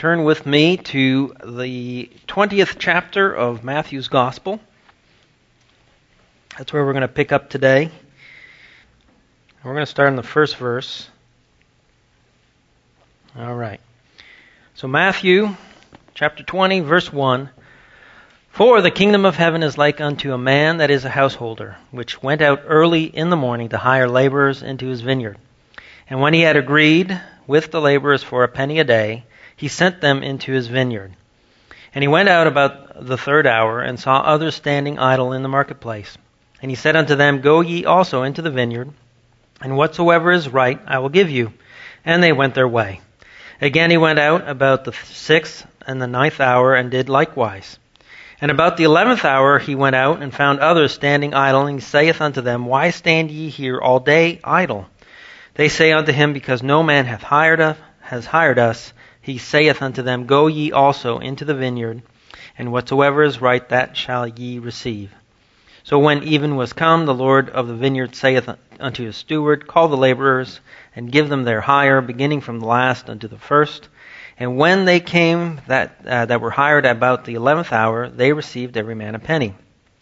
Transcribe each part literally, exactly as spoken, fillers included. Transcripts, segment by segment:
turn with me to the twentieth chapter of Matthew's Gospel. That's where we're going to pick up today. We're going to start in the first verse. All right. So Matthew chapter twenty, verse one. For the kingdom of heaven is like unto a man that is a householder, which went out early in the morning to hire laborers into his vineyard. And when he had agreed with the laborers for a penny a day, he sent them into his vineyard. And he went out about the third hour, and saw others standing idle in the marketplace. And he said unto them, Go ye also into the vineyard, and whatsoever is right I will give you. And they went their way. Again he went out about the sixth and the ninth hour, and did likewise. And about the eleventh hour he went out, and found others standing idle, and he saith unto them, Why stand ye here all day idle? They say unto him, Because no man hath hired us, has hired us. He saith unto them, Go ye also into the vineyard, and whatsoever is right, that shall ye receive. So when even was come, the Lord of the vineyard saith unto his steward, Call the laborers, and give them their hire, beginning from the last unto the first. And when they came that uh, that were hired about the eleventh hour, they received every man a penny.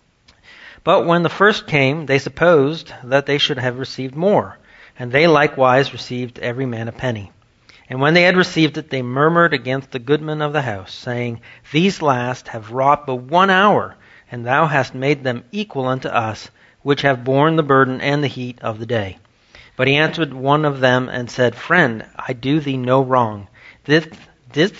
But when the first came, they supposed that they should have received more, and they likewise received every man a penny. And when they had received it, they murmured against the goodman of the house, saying, These last have wrought but one hour, and thou hast made them equal unto us, which have borne the burden and the heat of the day. But he answered one of them and said, Friend, I do thee no wrong. This, this,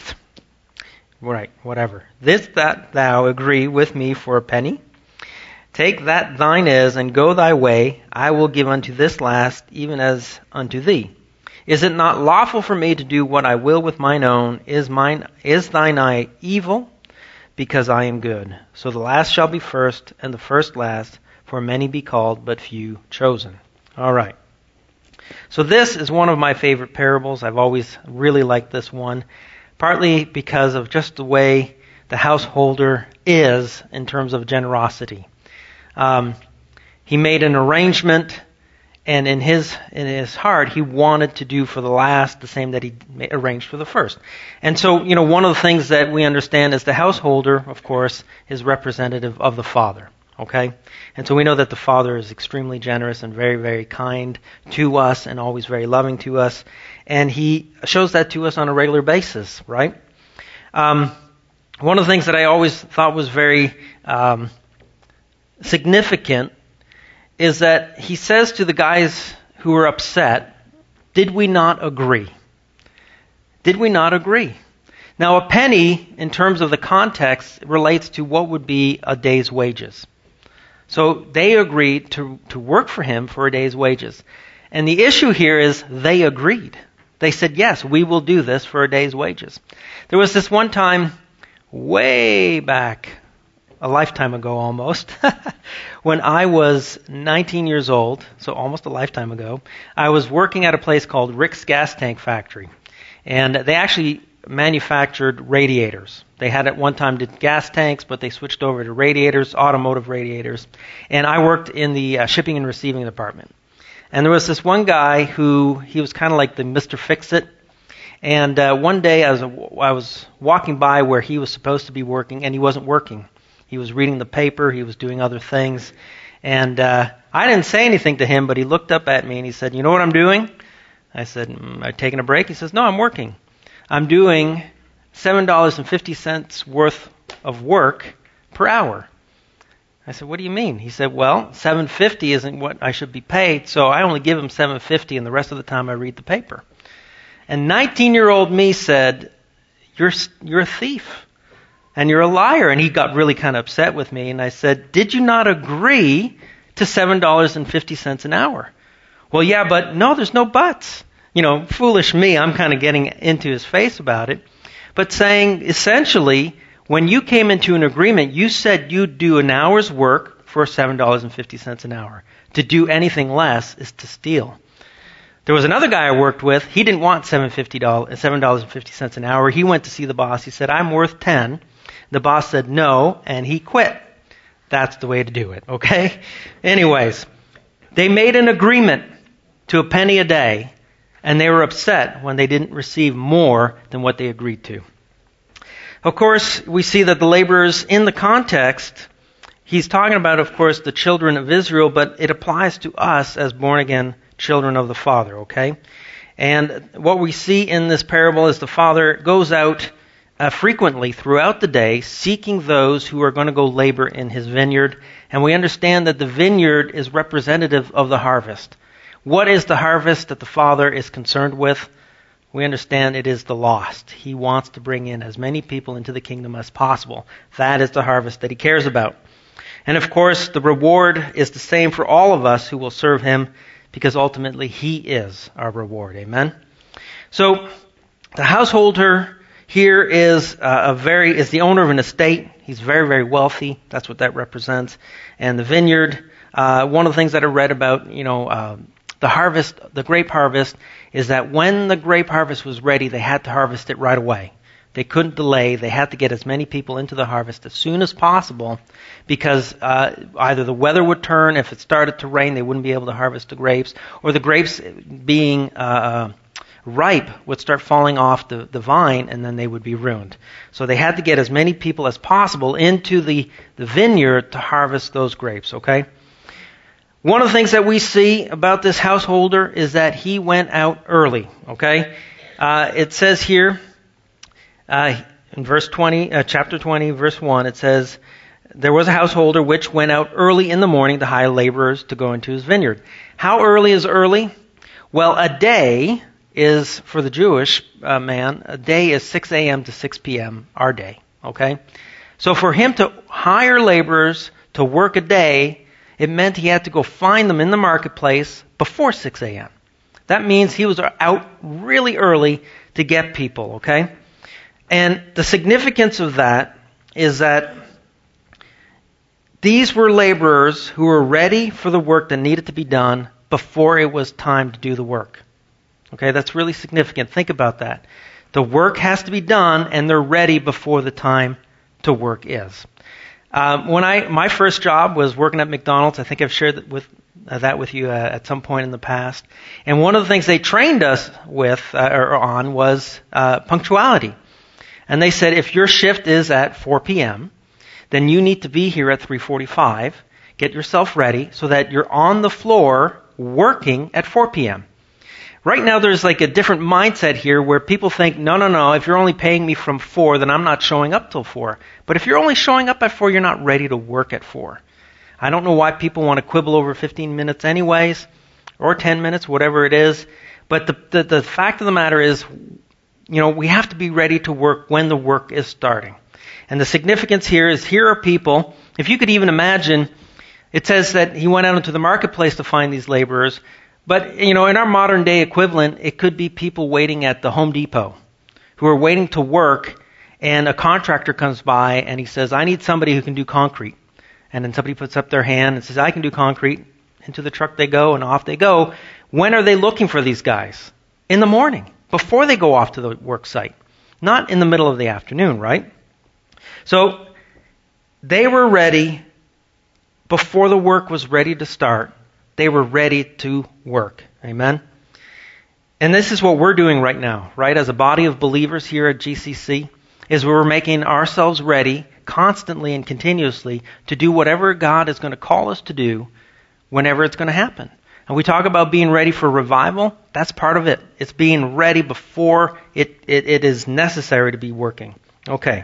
right, whatever. This that thou agree with me for a penny? Take that thine is, and go thy way. I will give unto this last, even as unto thee. Is it not lawful for me to do what I will with mine own? Is mine is thine eye evil? Because I am good. So the last shall be first, and the first last, for many be called, but few chosen. All right. So this is one of my favorite parables. I've always really liked this one, partly because of just the way the householder is in terms of generosity. Um, he made an arrangement. And in his in his heart, he wanted to do for the last the same that he arranged for the first. And so, you know, one of the things that we understand is the householder, of course, is representative of the father. Okay? And so we know that the father is extremely generous and very, very kind to us and always very loving to us. And he shows that to us on a regular basis, right? Um, one of the things that I always thought was very um, significant is that he says to the guys who are upset, did we not agree? Did we not agree? Now, a penny, in terms of the context, relates to what would be a day's wages. So they agreed to, to work for him for a day's wages. And the issue here is they agreed. They said, yes, we will do this for a day's wages. There was this one time, way back, a lifetime ago almost, when I was nineteen years old, so almost a lifetime ago, I was working at a place called Rick's Gas Tank Factory. And they actually manufactured radiators. They had at one time did gas tanks, but they switched over to radiators, automotive radiators. And I worked in the uh, shipping and receiving department. And there was this one guy who, he was kind of like the Mister Fix-It. And uh, one day I was, I was walking by where he was supposed to be working, and he wasn't working. He was reading the paper. He was doing other things. And uh, I didn't say anything to him, but he looked up at me and he said, you know what I'm doing? I said, am I taking a break? He says, no, I'm working. I'm doing seven dollars and fifty cents worth of work per hour. I said, what do you mean? He said, well, seven dollars and fifty cents isn't what I should be paid, so I only give him seven dollars and fifty cents, and the rest of the time I read the paper. And nineteen-year-old me said, you're you're a thief. And you're a liar. And he got really kind of upset with me. And I said, did you not agree to seven dollars and fifty cents an hour? Well, yeah, but no, there's no buts. You know, foolish me, I'm kind of getting into his face about it. But saying, essentially, when you came into an agreement, you said you'd do an hour's work for seven dollars and fifty cents an hour. To do anything less is to steal. There was another guy I worked with. He didn't want seven dollars and fifty cents an hour. He went to see the boss. He said, I'm worth ten dollars. The boss said no, and he quit. That's the way to do it, okay? Anyways, they made an agreement to a penny a day, and they were upset when they didn't receive more than what they agreed to. Of course, we see that the laborers in the context, he's talking about, of course, the children of Israel, but it applies to us as born-again children of the Father, okay? And what we see in this parable is the Father goes out uh, frequently throughout the day seeking those who are going to go labor in his vineyard. And we understand that the vineyard is representative of the harvest. What is the harvest that the Father is concerned with? We understand it is the lost. He wants to bring in as many people into the kingdom as possible. That is the harvest that he cares about. And of course, the reward is the same for all of us who will serve him, because ultimately he is our reward. Amen? So, the householder here is uh, a very is the owner of an estate. He's very, very wealthy. That's what that represents. And the vineyard, uh, one of the things that I read about, you know, uh, the harvest, the grape harvest, is that when the grape harvest was ready, they had to harvest it right away. They couldn't delay. They had to get as many people into the harvest as soon as possible, because uh, either the weather would turn. If it started to rain, they wouldn't be able to harvest the grapes, or the grapes being uh, ripe would start falling off the, the vine, and then they would be ruined. So they had to get as many people as possible into the, the vineyard to harvest those grapes, okay? One of the things that we see about this householder is that he went out early, okay? Uh, it says here, uh, in verse twenty, uh, chapter twenty, verse one, it says, there was a householder which went out early in the morning to hire laborers to go into his vineyard. How early is early? Well, a day is, for the Jewish uh, man, a day is six a.m. to six p.m., our day, okay? So for him to hire laborers to work a day, it meant he had to go find them in the marketplace before six a.m. That means he was out really early to get people, okay? And the significance of that is that these were laborers who were ready for the work that needed to be done before it was time to do the work. Okay, that's really significant. Think about that. The work has to be done, and they're ready before the time to work is. Um, when I my first job was working at McDonald's, I think I've shared that with uh, that with you uh, at some point in the past. And one of the things they trained us with uh, or on was uh, punctuality. And they said if your shift is at four p.m., then you need to be here at three forty-five. Get yourself ready so that you're on the floor working at four p.m. Right now there's like a different mindset here where people think, no, no, no, if you're only paying me from four, then I'm not showing up till four. But if you're only showing up at four, you're not ready to work at four. I don't know why people want to quibble over fifteen minutes anyways, or ten minutes, whatever it is. But the, the, the fact of the matter is, you know, we have to be ready to work when the work is starting. And the significance here is here are people, if you could even imagine, it says that he went out into the marketplace to find these laborers. But, you know, in our modern day equivalent, it could be people waiting at the Home Depot who are waiting to work, and a contractor comes by and he says, I need somebody who can do concrete. And then somebody puts up their hand and says, I can do concrete. Into the truck they go and off they go. When are they looking for these guys? In the morning, before they go off to the work site. Not in the middle of the afternoon, right? So, they were ready before the work was ready to start. They were ready to work. Amen? And this is what we're doing right now, right? As a body of believers here at G C C, is we're making ourselves ready constantly and continuously to do whatever God is going to call us to do whenever it's going to happen. And we talk about being ready for revival. That's part of it. It's being ready before it, it, it is necessary to be working. Okay.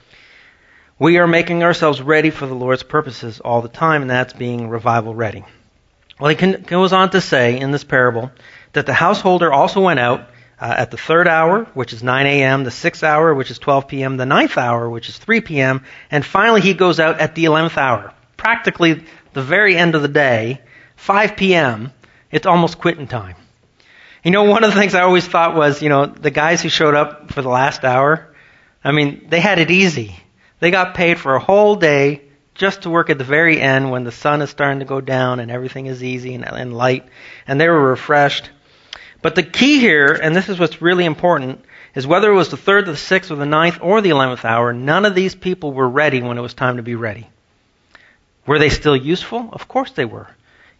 We are making ourselves ready for the Lord's purposes all the time, and that's being revival ready. Well, he can, goes on to say in this parable that the householder also went out uh, at the third hour, which is nine a.m., the sixth hour, which is twelve p.m., the ninth hour, which is three p.m., and finally he goes out at the eleventh hour. Practically the very end of the day, five p.m., it's almost quitting time. You know, one of the things I always thought was, you know, the guys who showed up for the last hour, I mean, they had it easy. They got paid for a whole day just to work at the very end when the sun is starting to go down and everything is easy and, and light, and they were refreshed. But the key here, and this is what's really important, is whether it was the third, the sixth, or the ninth, or the eleventh hour, none of these people were ready when it was time to be ready. Were they still useful? Of course they were.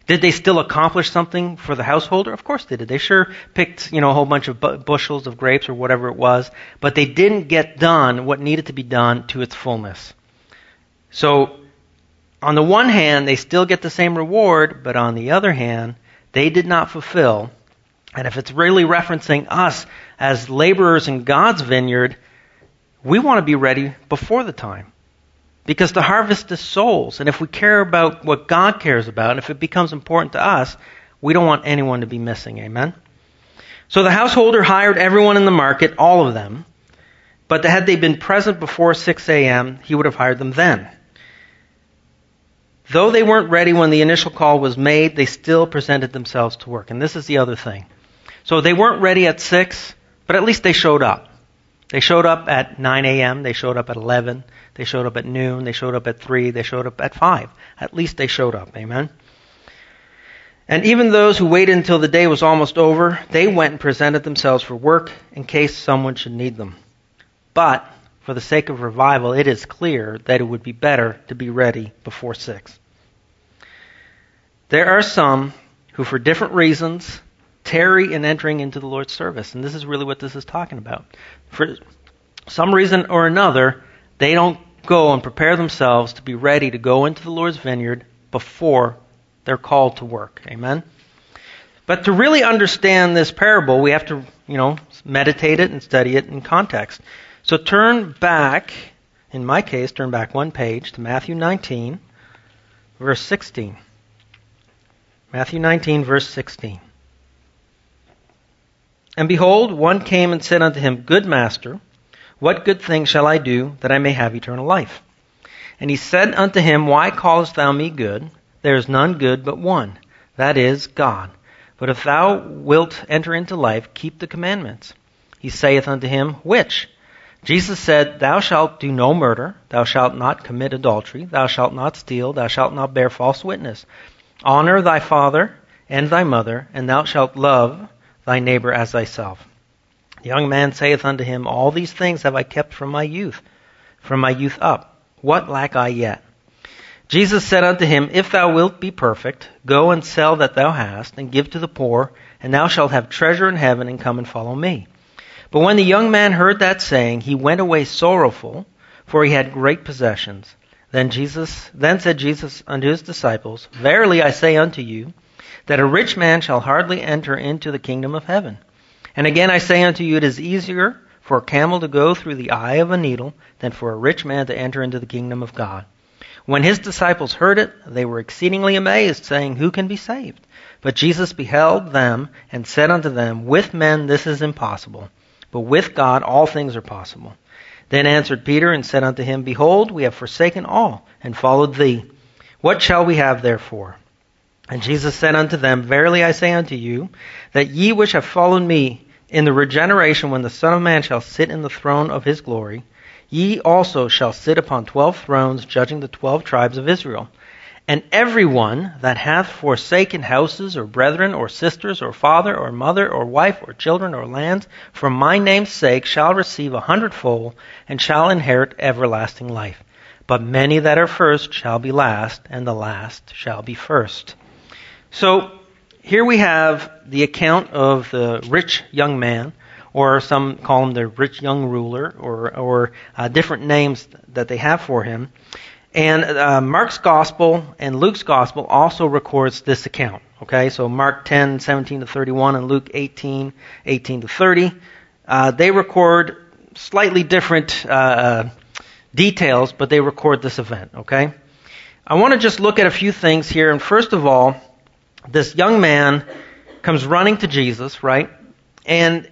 Did they still accomplish something for the householder? Of course they did. They sure picked, you know, a whole bunch of bu- bushels of grapes or whatever it was, but they didn't get done what needed to be done to its fullness. So, on the one hand, they still get the same reward, but on the other hand, they did not fulfill. And if it's really referencing us as laborers in God's vineyard, we want to be ready before the time. Because the harvest is souls. And if we care about what God cares about, and if it becomes important to us, we don't want anyone to be missing. Amen? So the householder hired everyone in the market, all of them. But had they been present before six a.m., he would have hired them then. Though they weren't ready when the initial call was made, they still presented themselves to work. And this is the other thing. So they weren't ready at six, but at least they showed up. They showed up at nine a.m., they showed up at eleven, they showed up at noon, they showed up at three, they showed up at five. At least they showed up, amen? And even those who waited until the day was almost over, they went and presented themselves for work in case someone should need them. But, for the sake of revival, it is clear that it would be better to be ready before six. There are some who, for different reasons, tarry in entering into the Lord's service. And this is really what this is talking about. For some reason or another, they don't go and prepare themselves to be ready to go into the Lord's vineyard before they're called to work. Amen? But to really understand this parable, we have to, you know, meditate it and study it in context. So turn back, in my case, turn back one page to Matthew nineteen, verse sixteen. Matthew nineteen, verse sixteen. And behold, one came and said unto him, Good master, what good thing shall I do that I may have eternal life? And he said unto him, Why callest thou me good? There is none good but one, that is, God. But if thou wilt enter into life, keep the commandments. He saith unto him, Which? Jesus said, Thou shalt do no murder, thou shalt not commit adultery, thou shalt not steal, thou shalt not bear false witness. Honor thy father and thy mother, and thou shalt love thy neighbor as thyself. The young man saith unto him, All these things have I kept from my youth, from my youth up. What lack I yet? Jesus said unto him, If thou wilt be perfect, go and sell that thou hast, and give to the poor, and thou shalt have treasure in heaven, and come and follow me. But when the young man heard that saying, he went away sorrowful, for he had great possessions. Then Jesus, then said Jesus unto his disciples, Verily I say unto you, that a rich man shall hardly enter into the kingdom of heaven. And again I say unto you, it is easier for a camel to go through the eye of a needle than for a rich man to enter into the kingdom of God. When his disciples heard it, they were exceedingly amazed, saying, Who can be saved? But Jesus beheld them and said unto them, With men this is impossible, but with God all things are possible. Then answered Peter and said unto him, Behold, we have forsaken all and followed thee. What shall we have therefore? And Jesus said unto them, Verily I say unto you, that ye which have followed me in the regeneration when the Son of Man shall sit in the throne of his glory, ye also shall sit upon twelve thrones, judging the twelve tribes of Israel. And everyone that hath forsaken houses, or brethren, or sisters, or father, or mother, or wife, or children, or lands, for my name's sake shall receive a hundredfold, and shall inherit everlasting life. But many that are first shall be last, and the last shall be first. So, here we have the account of the rich young man, or some call him the rich young ruler, or, or uh, different names that they have for him. And uh, Mark's Gospel and Luke's Gospel also records this account. Okay, so Mark ten, seventeen to thirty-one, and Luke eighteen, eighteen to thirty. Uh, they record slightly different uh, details, but they record this event. Okay, I want to just look at a few things here. And first of all, this young man comes running to Jesus, right? And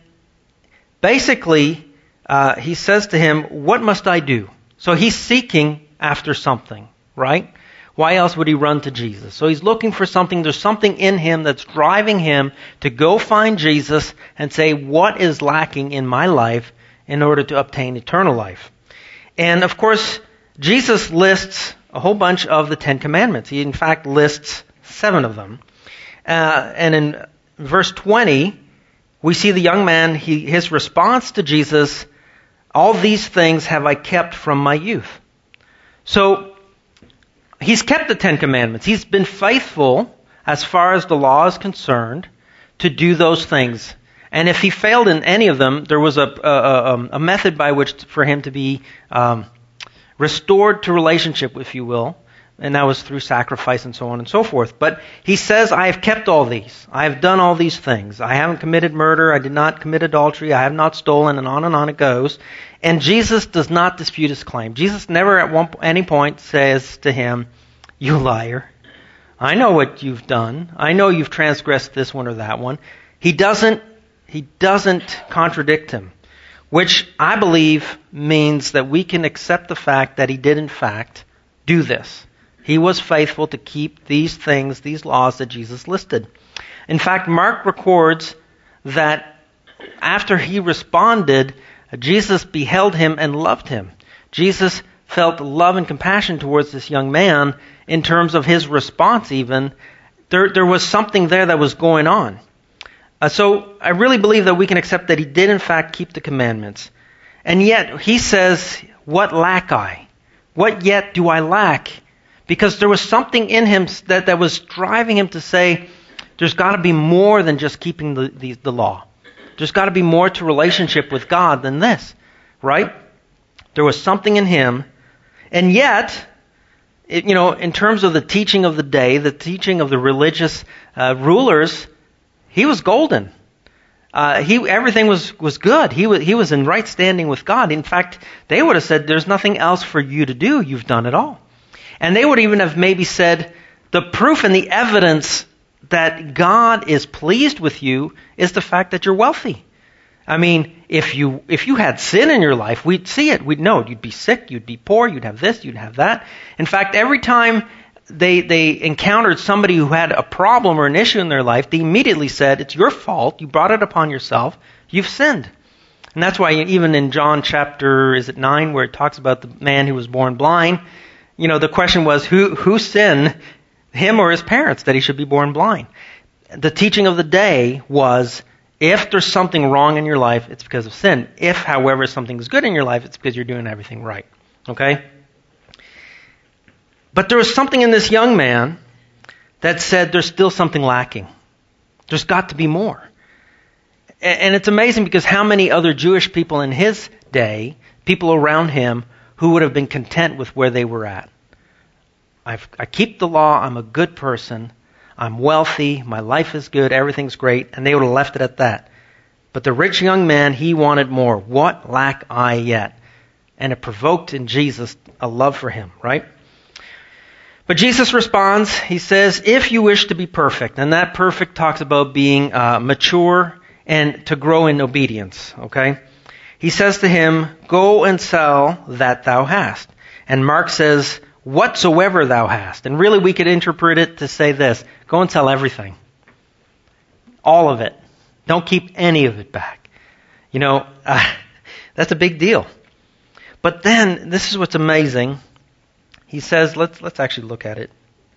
basically, uh, he says to him, What must I do? So he's seeking after something, right? Why else would he run to Jesus? So he's looking for something. There's something in him that's driving him to go find Jesus and say, what is lacking in my life in order to obtain eternal life? And of course, Jesus lists a whole bunch of the Ten Commandments. He in fact lists seven of them. Uh, and in verse twenty, we see the young man, he, his response to Jesus, all these things have I kept from my youth. So, he's kept the Ten Commandments. He's been faithful as far as the law is concerned, to do those things. And if he failed in any of them, there was a, a, a, a method by which to, for him to be um, restored to relationship, if you will. And that was through sacrifice and so on and so forth. But he says, I have kept all these. I have done all these things. I haven't committed murder. I did not commit adultery. I have not stolen, and on and on it goes. And Jesus does not dispute his claim. Jesus never at one, any point says to him, you liar. I know what you've done. I know you've transgressed this one or that one. He doesn't, he doesn't contradict him, which I believe means that we can accept the fact that he did in fact do this. He was faithful to keep these things, these laws that Jesus listed. In fact, Mark records that after he responded, Jesus beheld him and loved him. Jesus felt love and compassion towards this young man in terms of his response even. There, there was something there that was going on. Uh, so I really believe that we can accept that he did in fact keep the commandments. And yet he says, what lack I? What yet do I lack? Because there was something in him that, that was driving him to say, there's got to be more than just keeping the, the, the law. There's got to be more to relationship with God than this, right? There was something in him. And yet, it, you know, in terms of the teaching of the day, the teaching of the religious uh, rulers, he was golden. Uh, he everything was, was good. He was, he was in right standing with God. In fact, they would have said, there's nothing else for you to do. You've done it all. And they would even have maybe said, the proof and the evidence that God is pleased with you is the fact that you're wealthy. I mean, if you if you had sin in your life, we'd see it. We'd know it. You'd be sick, you'd be poor, you'd have this, you'd have that. In fact, every time they they encountered somebody who had a problem or an issue in their life, they immediately said, it's your fault, you brought it upon yourself, you've sinned. And that's why even in John chapter, is it nine, where it talks about the man who was born blind, you know, the question was, who who sinned, him or his parents, that he should be born blind? The teaching of the day was, if there's something wrong in your life, it's because of sin. If, however, something's good in your life, it's because you're doing everything right. Okay? But there was something in this young man that said there's still something lacking. There's got to be more. And it's amazing because how many other Jewish people in his day, people around him, who would have been content with where they were at. I've, I keep the law, I'm a good person, I'm wealthy, my life is good, everything's great, and they would have left it at that. But the rich young man, he wanted more. What lack I yet? And it provoked in Jesus a love for him, right? But Jesus responds, he says, if you wish to be perfect, and that perfect talks about being uh, mature and to grow in obedience, okay? He says to him, go and sell that thou hast. And Mark says, whatsoever thou hast. And really we could interpret it to say this, go and sell everything. All of it. Don't keep any of it back. You know, uh, that's a big deal. But then, this is what's amazing. He says, let's let's actually look at it.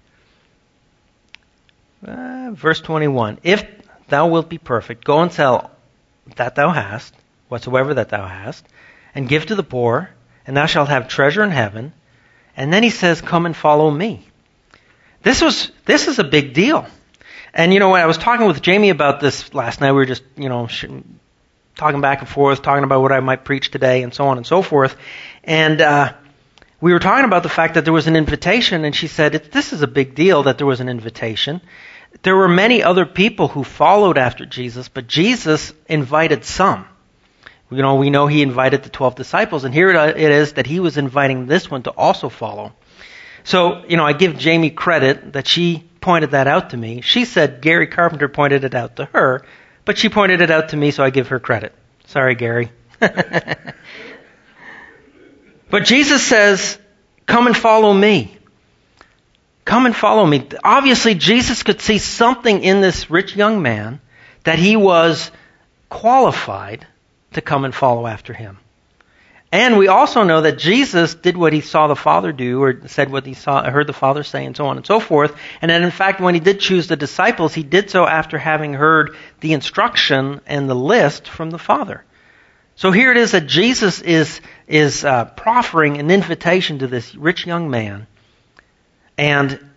Uh, verse twenty-one. If thou wilt be perfect, go and sell that thou hast, whatsoever that thou hast, and give to the poor, and thou shalt have treasure in heaven. And then he says, come and follow me. This was this is a big deal. And you know, when I was talking with Jamie about this last night, we were just, you know, sh- talking back and forth, talking about what I might preach today, and so on and so forth. And uh, we were talking about the fact that there was an invitation, and she said, this is a big deal that there was an invitation. There were many other people who followed after Jesus, but Jesus invited some. You know, we know he invited the twelve disciples, and here it is that he was inviting this one to also follow. So, you know, I give Jamie credit that she pointed that out to me. She said Gary Carpenter pointed it out to her, but she pointed it out to me, so I give her credit. Sorry, Gary. But Jesus says, come and follow me. Come and follow me. Obviously, Jesus could see something in this rich young man that he was qualified to come and follow after him. And we also know that Jesus did what he saw the Father do, or said what he saw, heard the Father say, and so on and so forth. And that in fact, when he did choose the disciples, he did so after having heard the instruction and the list from the Father. So here it is that Jesus is is uh, proffering an invitation to this rich young man. And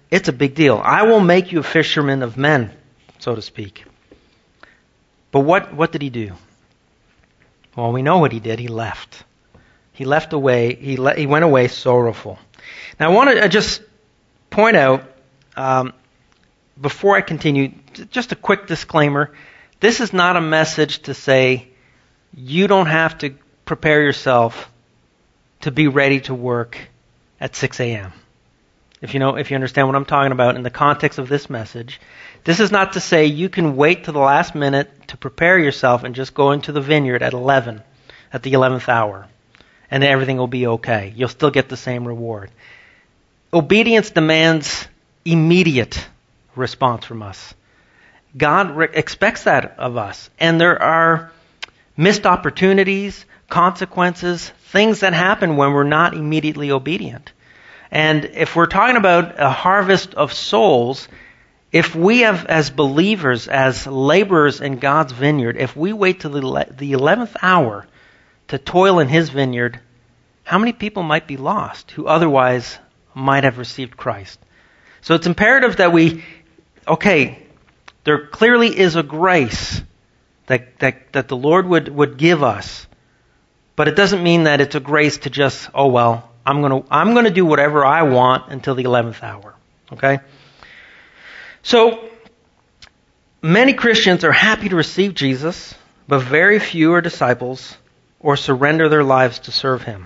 it's a big deal. I will make you a fisherman of men, so to speak. But what, what did he do? Well, we know what he did. He left. He left away. He, le- he went away sorrowful. Now, I want to just point out, um, before I continue, just a quick disclaimer. This is not a message to say you don't have to prepare yourself to be ready to work at six a.m. If you know, if you understand what I'm talking about in the context of this message, this is not to say you can wait to the last minute to prepare yourself and just go into the vineyard at eleven, at the eleventh hour, and everything will be okay. You'll still get the same reward. Obedience demands immediate response from us. God re- expects that of us, and there are missed opportunities, consequences, things that happen when we're not immediately obedient. And if we're talking about a harvest of souls, if we have, as believers, as laborers in God's vineyard, if we wait till the the eleventh hour to toil in His vineyard, how many people might be lost who otherwise might have received Christ? So it's imperative that we, okay, there clearly is a grace that that, that the Lord would, would give us, but it doesn't mean that it's a grace to just, oh well, I'm going to I'm going to do whatever I want until the eleventh hour. Okay? So, many Christians are happy to receive Jesus, but very few are disciples or surrender their lives to serve Him.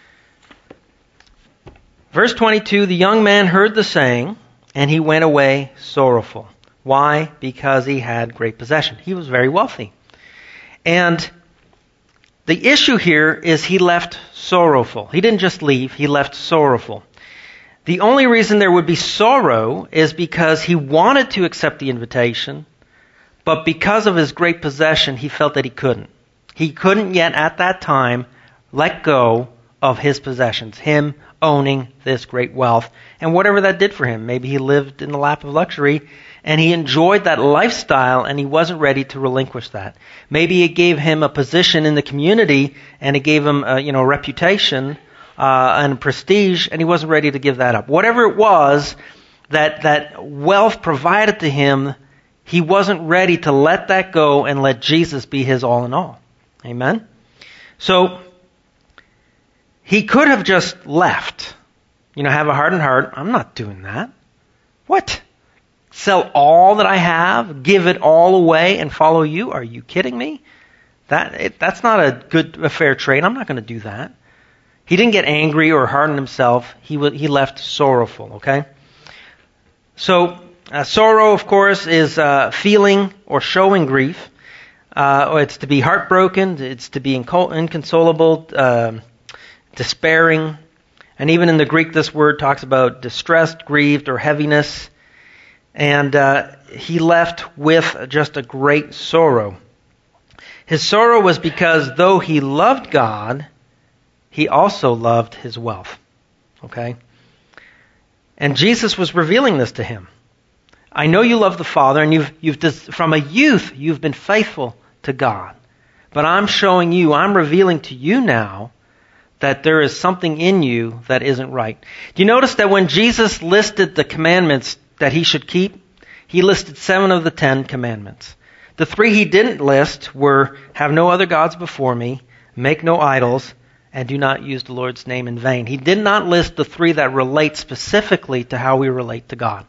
Verse twenty-two, the young man heard the saying, and he went away sorrowful. Why? Because he had great possession. He was very wealthy. And the issue here is he left sorrowful. He didn't just leave, he left sorrowful. The only reason there would be sorrow is because he wanted to accept the invitation, but because of his great possession, he felt that he couldn't. He couldn't yet at that time let go of his possessions, him owning this great wealth, and whatever that did for him. Maybe he lived in the lap of luxury, and he enjoyed that lifestyle, and he wasn't ready to relinquish that. Maybe it gave him a position in the community, and it gave him a, you know, reputation uh, and prestige, and he wasn't ready to give that up. Whatever it was that that wealth provided to him, he wasn't ready to let that go and let Jesus be his all in all. Amen? So, he could have just left. You know, have a hardened heart. I'm not doing that. What? Sell all that I have, give it all away, and follow you? Are you kidding me? That it, that's not a good, a fair trade. I'm not going to do that. He didn't get angry or harden himself. He w- he left sorrowful. Okay. So uh, sorrow, of course, is uh, feeling or showing grief. Uh, it's to be heartbroken. It's to be incol- inconsolable, uh, despairing, and even in the Greek, this word talks about distressed, grieved, or heaviness. And uh, he left with just a great sorrow. His sorrow was because though he loved God, he also loved his wealth. Okay? And Jesus was revealing this to him. I know you love the Father, and you've you've from a youth you've been faithful to God. But I'm showing you, I'm revealing to you now that there is something in you that isn't right. Do you notice that when Jesus listed the commandments that he should keep, he listed seven of the ten commandments. The three he didn't list were, have no other gods before me, make no idols, and do not use the Lord's name in vain. He did not list the three that relate specifically to how we relate to God.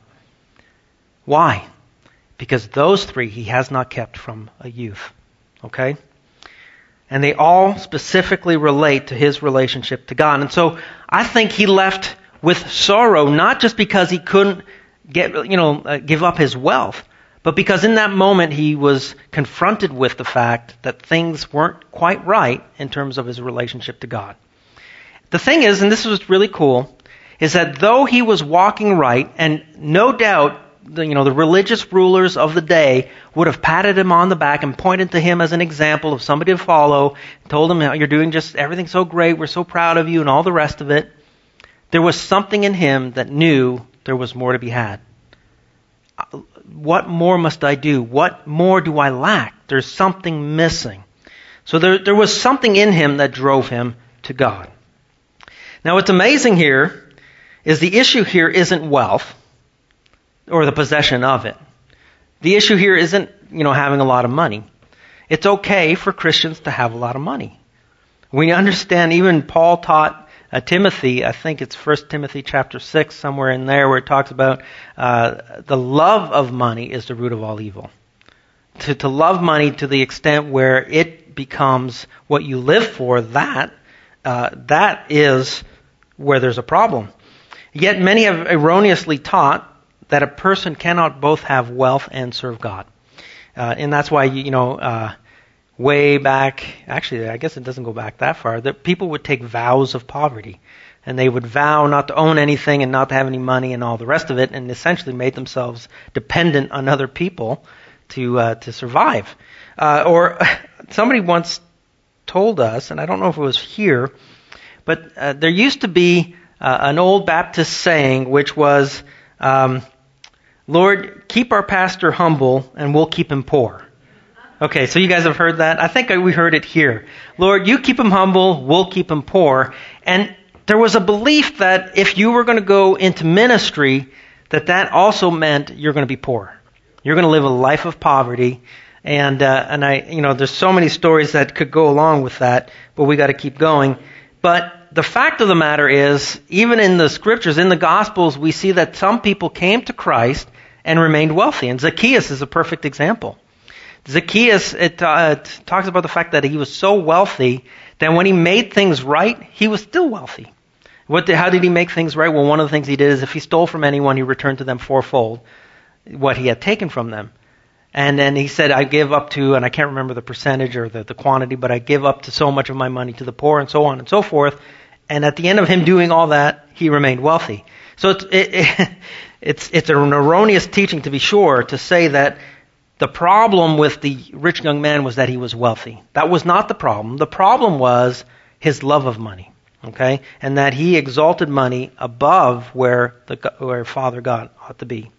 Why? Because those three he has not kept from a youth. Okay? And they all specifically relate to his relationship to God. And so I think he left with sorrow, not just because he couldn't get, you know, uh, give up his wealth, but because in that moment he was confronted with the fact that things weren't quite right in terms of his relationship to God. The thing is, and this was really cool, is that though he was walking right, and no doubt, the, you know, the religious rulers of the day would have patted him on the back and pointed to him as an example of somebody to follow, told him, you're doing just everything so great, we're so proud of you, and all the rest of it. There was something in him that knew there was more to be had. What more must I do? What more do I lack? There's something missing. So there, there was something in him that drove him to God. Now what's amazing here is the issue here isn't wealth. or the possession of it. The issue here isn't, you know, having a lot of money. It's okay for Christians to have a lot of money. We understand, even Paul taught uh, Timothy, I think it's First Timothy chapter six, somewhere in there, where it talks about uh, the love of money is the root of all evil. To, to love money to the extent where it becomes what you live for, that uh, that is where there's a problem. Yet many have erroneously taught that a person cannot both have wealth and serve God. Uh, and that's why, you know, uh, way back, actually, I guess it doesn't go back that far, that people would take vows of poverty. And they would vow not to own anything and not to have any money and all the rest of it, and essentially made themselves dependent on other people to uh, to survive. Uh, or somebody once told us, and I don't know if it was here, but uh, there used to be uh, an old Baptist saying, which was, um, Lord, keep our pastor humble and we'll keep him poor. Okay, so you guys have heard that? I think we heard it here. Lord, you keep him humble, we'll keep him poor. And there was a belief that if you were going to go into ministry, that that also meant you're going to be poor. You're going to live a life of poverty. And, uh, and I, you know, there's so many stories that could go along with that, but we got to keep going. But the fact of the matter is, even in the scriptures, in the Gospels, we see that some people came to Christ and remained wealthy. And Zacchaeus is a perfect example. Zacchaeus, it, uh, it talks about the fact that he was so wealthy that when he made things right, he was still wealthy. What did, how did he make things right? Well, one of the things he did is if he stole from anyone, he returned to them fourfold what he had taken from them. And then he said, I give up to, and I can't remember the percentage or the, the quantity, but I give up to so much of my money to the poor and so on and so forth. And at the end of him doing all that, he remained wealthy. So it's, it, it, it's, it's an erroneous teaching, to be sure, to say that the problem with the rich young man was that he was wealthy. That was not the problem. The problem was his love of money, okay? And that he exalted money above where the where Father God ought to be.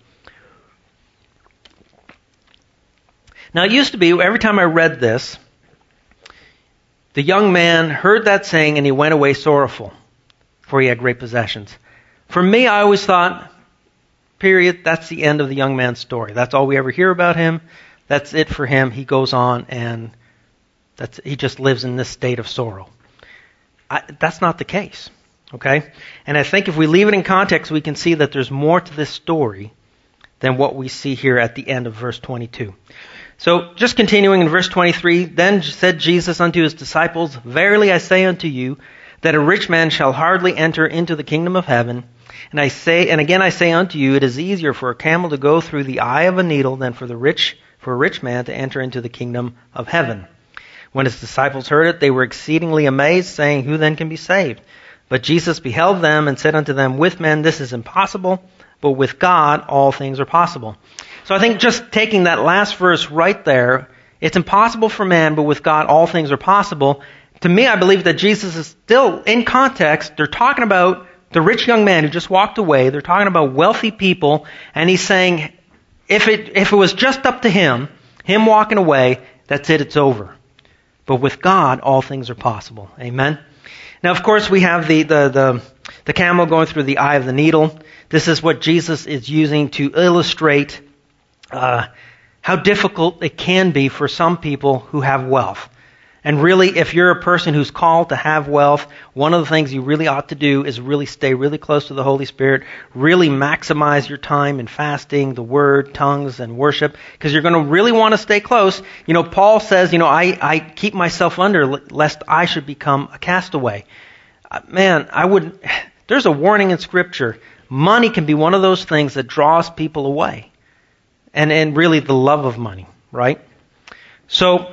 Now, it used to be, every time I read this, the young man heard that saying and he went away sorrowful, for he had great possessions. For me, I always thought, period, that's the end of the young man's story. That's all we ever hear about him. That's it for him. He goes on and that's he just lives in this state of sorrow. I, that's not the case, okay? And I think if we leave it in context, we can see that there's more to this story than what we see here at the end of verse twenty-two. So, just continuing in verse twenty-three, then said Jesus unto his disciples, Verily I say unto you, that a rich man shall hardly enter into the kingdom of heaven. And I say, and again I say unto you, it is easier for a camel to go through the eye of a needle than for the rich, for a rich man to enter into the kingdom of heaven. When his disciples heard it, they were exceedingly amazed, saying, Who then can be saved? But Jesus beheld them and said unto them, With men this is impossible, but with God all things are possible. So I think just taking that last verse right there, it's impossible for man, but with God all things are possible. To me, I believe that Jesus is still, in context, they're talking about the rich young man who just walked away. They're talking about wealthy people, and he's saying, if it if it was just up to him, him walking away, that's it, it's over. But with God, all things are possible. Amen? Now, of course, we have the, the, the, the camel going through the eye of the needle. This is what Jesus is using to illustrate Uh, how difficult it can be for some people who have wealth. And really, if you're a person who's called to have wealth, one of the things you really ought to do is really stay really close to the Holy Spirit, really maximize your time in fasting, the Word, tongues, and worship, because you're going to really want to stay close. You know, Paul says, you know, I, I keep myself under lest I should become a castaway. Uh, man, I wouldn't, there's a warning in Scripture. Money can be one of those things that draws people away. And, and really the love of money, right? So,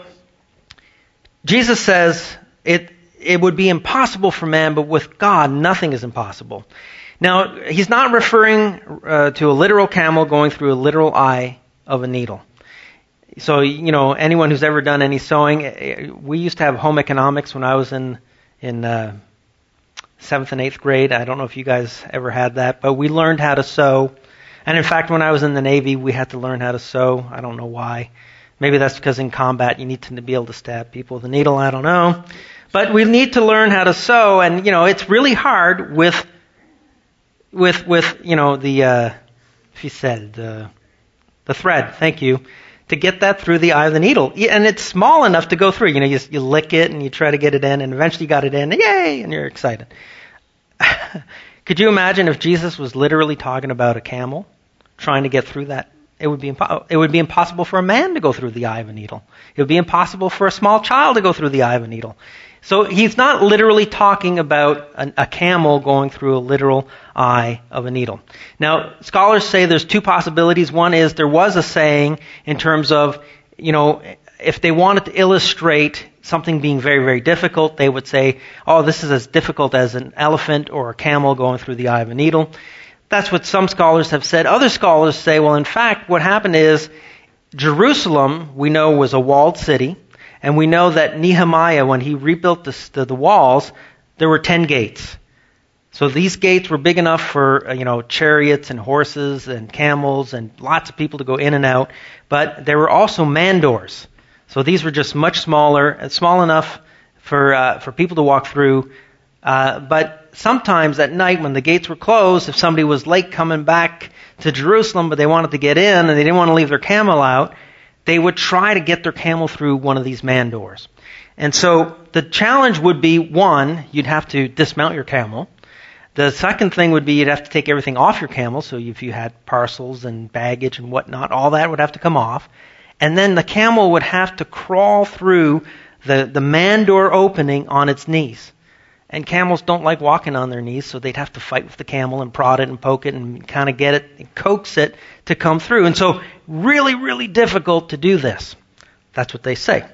Jesus says it it would be impossible for man, but with God nothing is impossible. Now, he's not referring uh, to a literal camel going through a literal eye of a needle. So, you know, anyone who's ever done any sewing, we used to have home economics when I was in, in uh, seventh and eighth grade. I don't know if you guys ever had that, but we learned how to sew. And in fact, when I was in the Navy, we had to learn how to sew. I don't know why. Maybe that's because in combat you need to be able to stab people with a needle. I don't know. But we need to learn how to sew, and you know it's really hard with with with you know the uh, ficelle, the, the thread, thank you, to get that through the eye of the needle. And it's small enough to go through. You know, you, you lick it and you try to get it in, and eventually you got it in, yay, and you're excited. Could you imagine if Jesus was literally talking about a camel trying to get through that? It would be impo- it would be impossible for a man to go through the eye of a needle. It would be impossible for a small child to go through the eye of a needle. So he's not literally talking about a, a camel going through a literal eye of a needle. Now, scholars say there's two possibilities. One is there was a saying in terms of, you know, if they wanted to illustrate something being very, very difficult, they would say, oh, this is as difficult as an elephant or a camel going through the eye of a needle. That's what some scholars have said. Other scholars say, well, in fact, what happened is Jerusalem, we know, was a walled city. And we know that Nehemiah, when he rebuilt the, the, the walls, there were ten gates. So these gates were big enough for, you know, chariots and horses and camels and lots of people to go in and out. But there were also man doors. So these were just much smaller, small enough for uh, for people to walk through. Uh, but sometimes at night when the gates were closed, if somebody was late coming back to Jerusalem, but they wanted to get in and they didn't want to leave their camel out, they would try to get their camel through one of these man doors. And so the challenge would be, one, you'd have to dismount your camel. The second thing would be you'd have to take everything off your camel. So if you had parcels and baggage and whatnot, all that would have to come off. And then the camel would have to crawl through the, the man door opening on its knees. And camels don't like walking on their knees, so they'd have to fight with the camel and prod it and poke it and kind of get it and coax it to come through. And so really, really difficult to do this. That's what they say.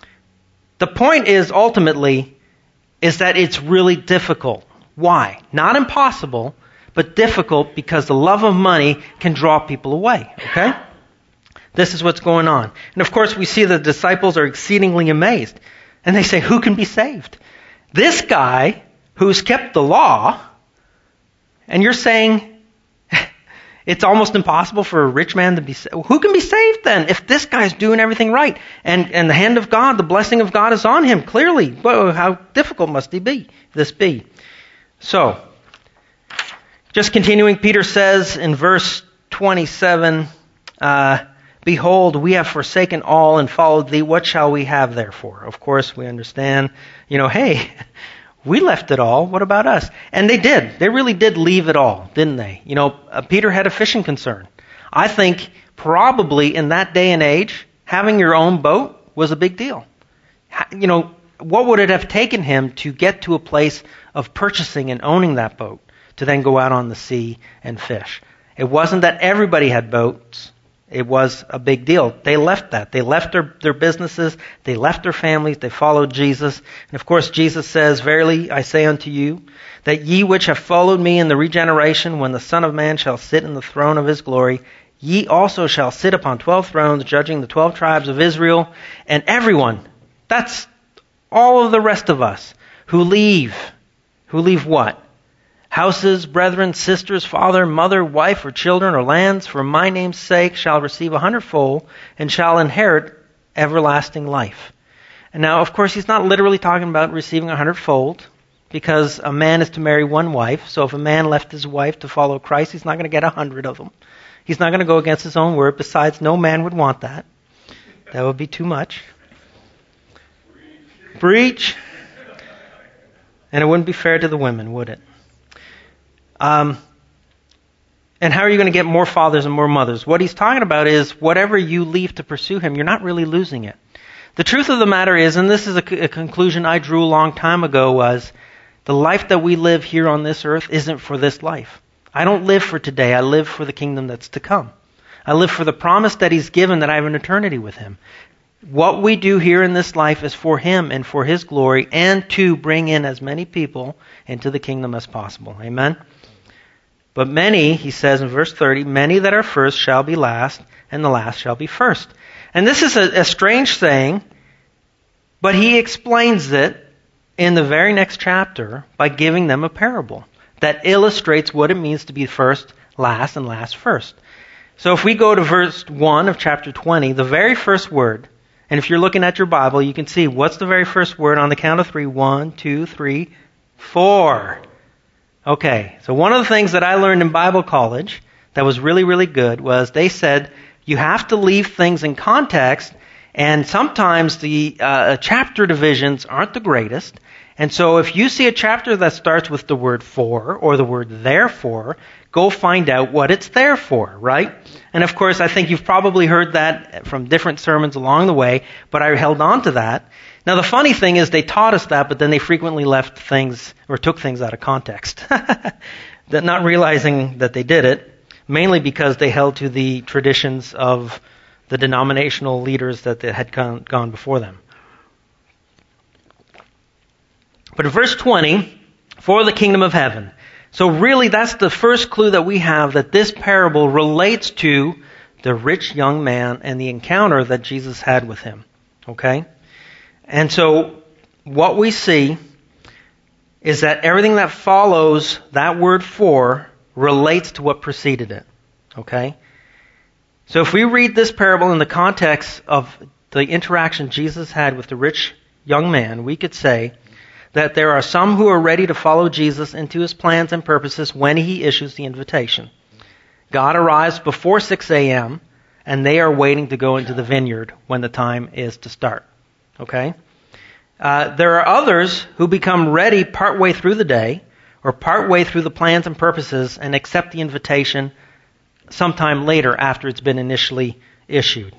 The point is, ultimately, is that it's really difficult. Why? Not impossible, but difficult because the love of money can draw people away. Okay? This is what's going on. And of course, we see the disciples are exceedingly amazed. And they say, who can be saved? This guy who's kept the law, and you're saying it's almost impossible for a rich man to be saved. Who can be saved then if this guy's doing everything right? And and the hand of God, the blessing of God is on him, clearly. Whoa, how difficult must he be, this be? So, just continuing, Peter says in verse twenty-seven, uh, behold, we have forsaken all and followed thee. What shall we have therefore? Of course, we understand, you know, hey, we left it all. What about us? And they did. They really did leave it all, didn't they? You know, uh, Peter had a fishing concern. I think probably in that day and age, having your own boat was a big deal. You know, what would it have taken him to get to a place of purchasing and owning that boat to then go out on the sea and fish? It wasn't that everybody had boats. It was a big deal. They left that. They left their, their businesses. They left their families. They followed Jesus. And of course, Jesus says, verily I say unto you, that ye which have followed me in the regeneration, when the Son of Man shall sit in the throne of his glory, ye also shall sit upon twelve thrones, judging the twelve tribes of Israel. And everyone, that's all of the rest of us, who leave, who leave what? Houses, brethren, sisters, father, mother, wife, or children, or lands, for my name's sake, shall receive a hundredfold, and shall inherit everlasting life. And now, of course, he's not literally talking about receiving a hundredfold, because a man is to marry one wife. So if a man left his wife to follow Christ, he's not going to get a hundred of them. He's not going to go against his own word. Besides, no man would want that. That would be too much. Breach. And it wouldn't be fair to the women, would it? Um, and how are you going to get more fathers and more mothers? What he's talking about is whatever you leave to pursue him, you're not really losing it. The truth of the matter is, and this is a, a conclusion I drew a long time ago, was the life that we live here on this earth isn't for this life. I don't live for today. I live for the kingdom that's to come. I live for the promise that he's given that I have an eternity with him. What we do here in this life is for him and for his glory, and to bring in as many people into the kingdom as possible. Amen? But many, he says in verse thirty, many that are first shall be last, and the last shall be first. And this is a, a strange saying, but he explains it in the very next chapter by giving them a parable that illustrates what it means to be first, last, and last first. So if we go to verse one of chapter twenty, the very first word, and if you're looking at your Bible, you can see what's the very first word on the count of three. One, two, three, four. Okay, so one of the things that I learned in Bible college that was really, really good was they said you have to leave things in context, and sometimes the uh, chapter divisions aren't the greatest. And so if you see a chapter that starts with the word for or the word therefore, go find out what it's there for, right? And of course, I think you've probably heard that from different sermons along the way, but I held on to that. Now, the funny thing is they taught us that, but then they frequently left things or took things out of context, that not realizing that they did it, mainly because they held to the traditions of the denominational leaders that had gone, gone before them. But in verse twenty, for the kingdom of heaven. So really that's the first clue that we have that this parable relates to the rich young man and the encounter that Jesus had with him. Okay? And so what we see is that everything that follows that word for relates to what preceded it. Okay? So if we read this parable in the context of the interaction Jesus had with the rich young man, we could say that there are some who are ready to follow Jesus into his plans and purposes when he issues the invitation. God arrives before six a.m., and they are waiting to go into the vineyard when the time is to start. Okay? Uh, there are others who become ready partway through the day or partway through the plans and purposes and accept the invitation sometime later after it's been initially issued.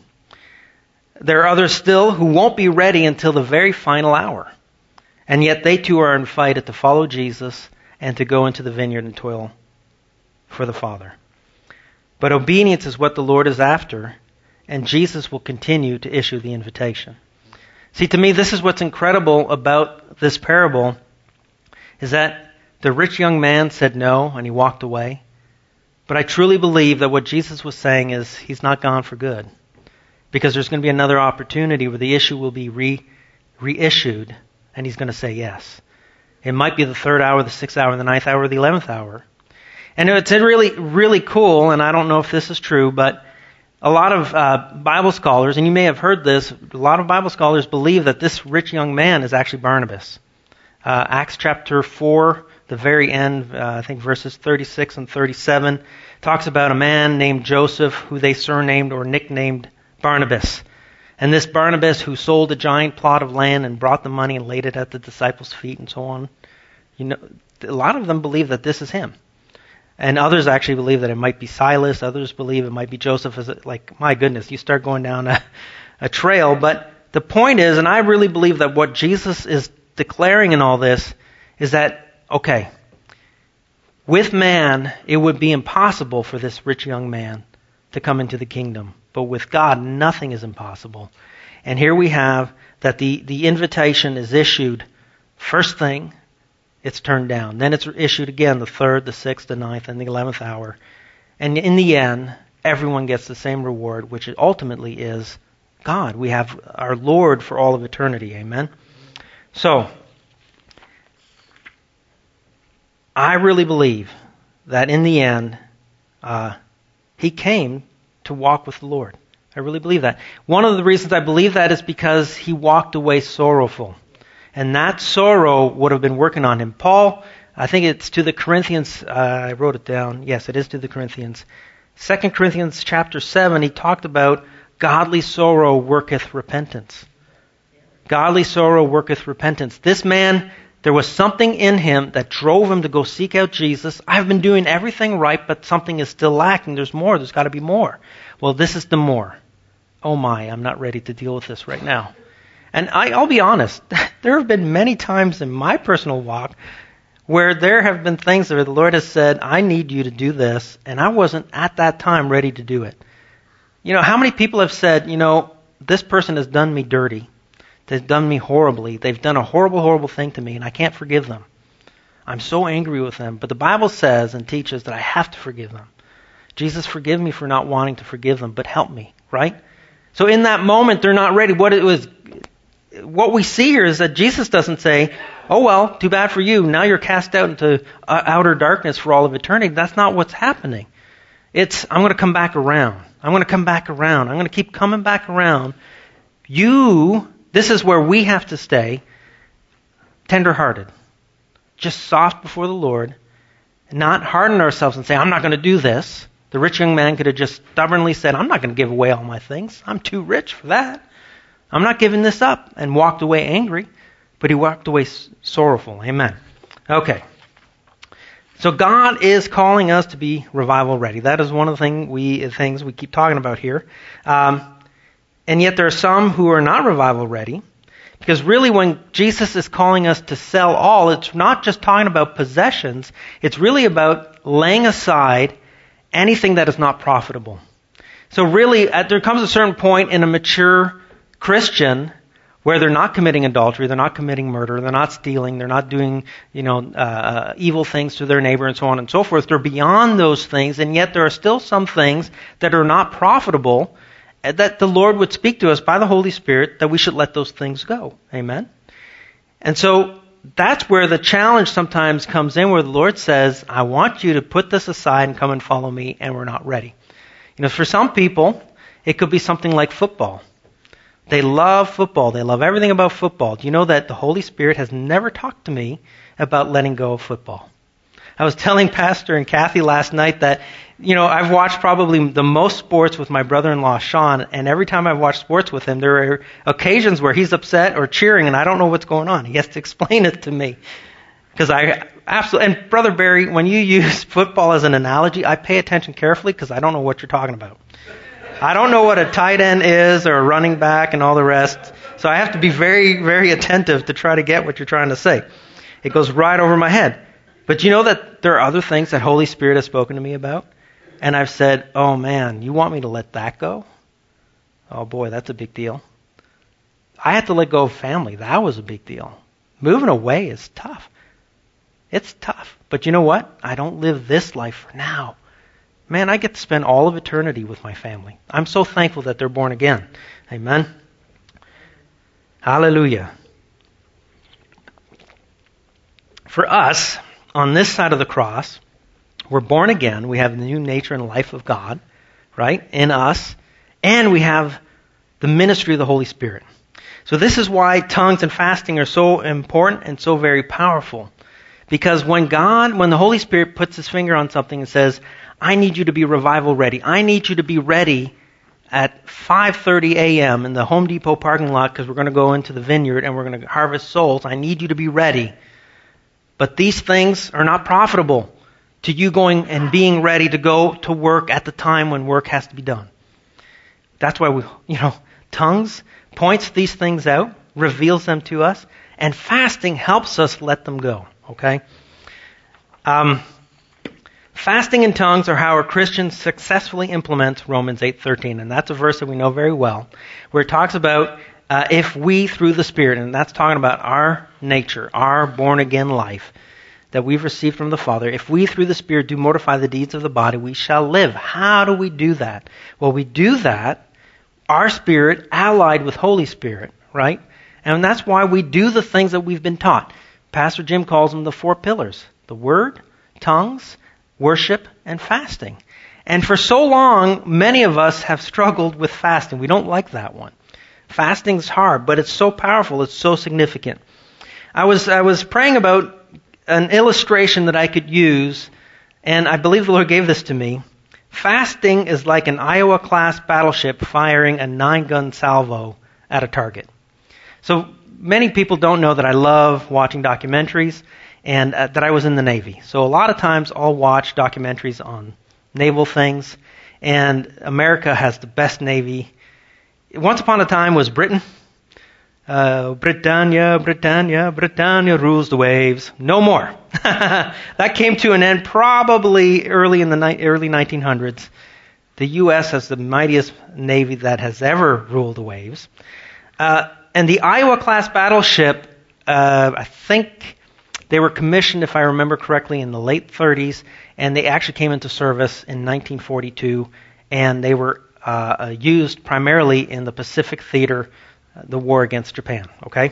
There are others still who won't be ready until the very final hour. And yet they too are invited to follow Jesus and to go into the vineyard and toil for the Father. But obedience is what the Lord is after, and Jesus will continue to issue the invitation. See, to me, this is what's incredible about this parable, is that the rich young man said no, and he walked away. But I truly believe that what Jesus was saying is he's not gone for good, because there's going to be another opportunity where the issue will be re reissued, and he's going to say yes. It might be the third hour, the sixth hour, the ninth hour, the eleventh hour. And it's really, really cool, and I don't know if this is true, but a lot of uh, Bible scholars, and you may have heard this, a lot of Bible scholars believe that this rich young man is actually Barnabas. Uh, Acts chapter four, the very end, uh, I think verses thirty-six and thirty-seven, talks about a man named Joseph who they surnamed or nicknamed Barnabas. And this Barnabas who sold a giant plot of land and brought the money and laid it at the disciples' feet and so on. You know, a lot of them believe that this is him. And others actually believe that it might be Silas. Others believe it might be Joseph. As a, like, my goodness, you start going down a, a trail. But the point is, and I really believe that what Jesus is declaring in all this is that, okay, with man, it would be impossible for this rich young man to come into the kingdom. But with God, nothing is impossible. And here we have that the, the invitation is issued first thing, it's turned down. Then it's issued again the third, the sixth, the ninth, and the eleventh hour. And in the end, everyone gets the same reward, which ultimately is God. We have our Lord for all of eternity. Amen? So, I really believe that in the end, uh, he came to walk with the Lord. I really believe that. One of the reasons I believe that is because he walked away sorrowful. And that sorrow would have been working on him. Paul, I think it's to the Corinthians, uh, I wrote it down. Yes, it is to the Corinthians. Second Corinthians chapter seven, he talked about godly sorrow worketh repentance. Godly sorrow worketh repentance. This man, there was something in him that drove him to go seek out Jesus. I've been doing everything right, but something is still lacking. There's more. There's got to be more. Well, this is the more. Oh my, I'm not ready to deal with this right now. And I, I'll be honest, there have been many times in my personal walk where there have been things where the Lord has said, I need you to do this, and I wasn't at that time ready to do it. You know, how many people have said, you know, this person has done me dirty. They've done me horribly. They've done a horrible, horrible thing to me, and I can't forgive them. I'm so angry with them. But the Bible says and teaches that I have to forgive them. Jesus, forgive me for not wanting to forgive them, but help me, right? So in that moment, they're not ready. What it was, what we see here is that Jesus doesn't say, oh, well, too bad for you. Now you're cast out into uh, outer darkness for all of eternity. That's not what's happening. It's, I'm going to come back around. I'm going to come back around. I'm going to keep coming back around. You, this is where we have to stay tender-hearted. Just soft before the Lord. Not harden ourselves and say, I'm not going to do this. The rich young man could have just stubbornly said, I'm not going to give away all my things. I'm too rich for that. I'm not giving this up, and walked away angry. But he walked away sorrowful. Amen. Okay. So God is calling us to be revival ready. That is one of the thing we, things we keep talking about here. Um, and yet there are some who are not revival ready. Because really when Jesus is calling us to sell all, it's not just talking about possessions. It's really about laying aside anything that is not profitable. So really, at, there comes a certain point in a mature Christian where they're not committing adultery, they're not committing murder, they're not stealing, they're not doing, you know, uh, evil things to their neighbor and so on and so forth. They're beyond those things, and yet there are still some things that are not profitable that the Lord would speak to us by the Holy Spirit that we should let those things go. Amen? And so that's where the challenge sometimes comes in, where the Lord says, I want you to put this aside and come and follow me, and we're not ready. You know, for some people, it could be something like football. They love football. They love everything about football. Do you know that the Holy Spirit has never talked to me about letting go of football? I was telling Pastor and Kathy last night that, you know, I've watched probably the most sports with my brother-in-law, Sean, and every time I've watched sports with him, there are occasions where he's upset or cheering, and I don't know what's going on. He has to explain it to me. Because I absolutely, and Brother Barry, when you use football as an analogy, I pay attention carefully because I don't know what you're talking about. I don't know what a tight end is or a running back and all the rest. So I have to be very, very attentive to try to get what you're trying to say. It goes right over my head. But you know that there are other things that Holy Spirit has spoken to me about? And I've said, oh man, you want me to let that go? Oh boy, that's a big deal. I had to let go of family. That was a big deal. Moving away is tough. It's tough. But you know what? I don't live this life for now. Man, I get to spend all of eternity with my family. I'm so thankful that they're born again. Amen. Hallelujah. For us, on this side of the cross, we're born again. We have the new nature and life of God, right, in us. And we have the ministry of the Holy Spirit. So this is why tongues and fasting are so important and so very powerful. Because when God, when the Holy Spirit puts his finger on something and says, I need you to be revival ready. I need you to be ready at five thirty a.m. in the Home Depot parking lot because we're going to go into the vineyard and we're going to harvest souls. I need you to be ready. But these things are not profitable to you going and being ready to go to work at the time when work has to be done. That's why we, you know, tongues points these things out, reveals them to us, and fasting helps us let them go. Okay? Um... Fasting and tongues are how a Christian successfully implements Romans eight thirteen, and that's a verse that we know very well, where it talks about uh, if we, through the Spirit, and that's talking about our nature, our born-again life that we've received from the Father, if we, through the Spirit, do mortify the deeds of the body, we shall live. How do we do that? Well, we do that, our spirit allied with Holy Spirit, right? And that's why we do the things that we've been taught. Pastor Jim calls them the four pillars: the Word, tongues, worship, and fasting. And for so long, many of us have struggled with fasting. We don't like that one. Fasting's hard, but it's so powerful, it's so significant. I was I was praying about an illustration that I could use, and I believe the Lord gave this to me. Fasting is like an Iowa-class battleship firing a nine-gun salvo at a target. So many people don't know that I love watching documentaries, and uh, that I was in the Navy. So a lot of times I'll watch documentaries on naval things, and America has the best Navy. Once upon a time was Britain. Uh, Britannia, Britannia, Britannia rules the waves. No more. That came to an end probably early in the ni- early nineteen hundreds. The U S has the mightiest Navy that has ever ruled the waves. Uh, and the Iowa-class battleship, uh, I think... They were commissioned, if I remember correctly, in the late thirties, and they actually came into service in nineteen forty-two, and they were uh, used primarily in the Pacific Theater, uh, the war against Japan, okay?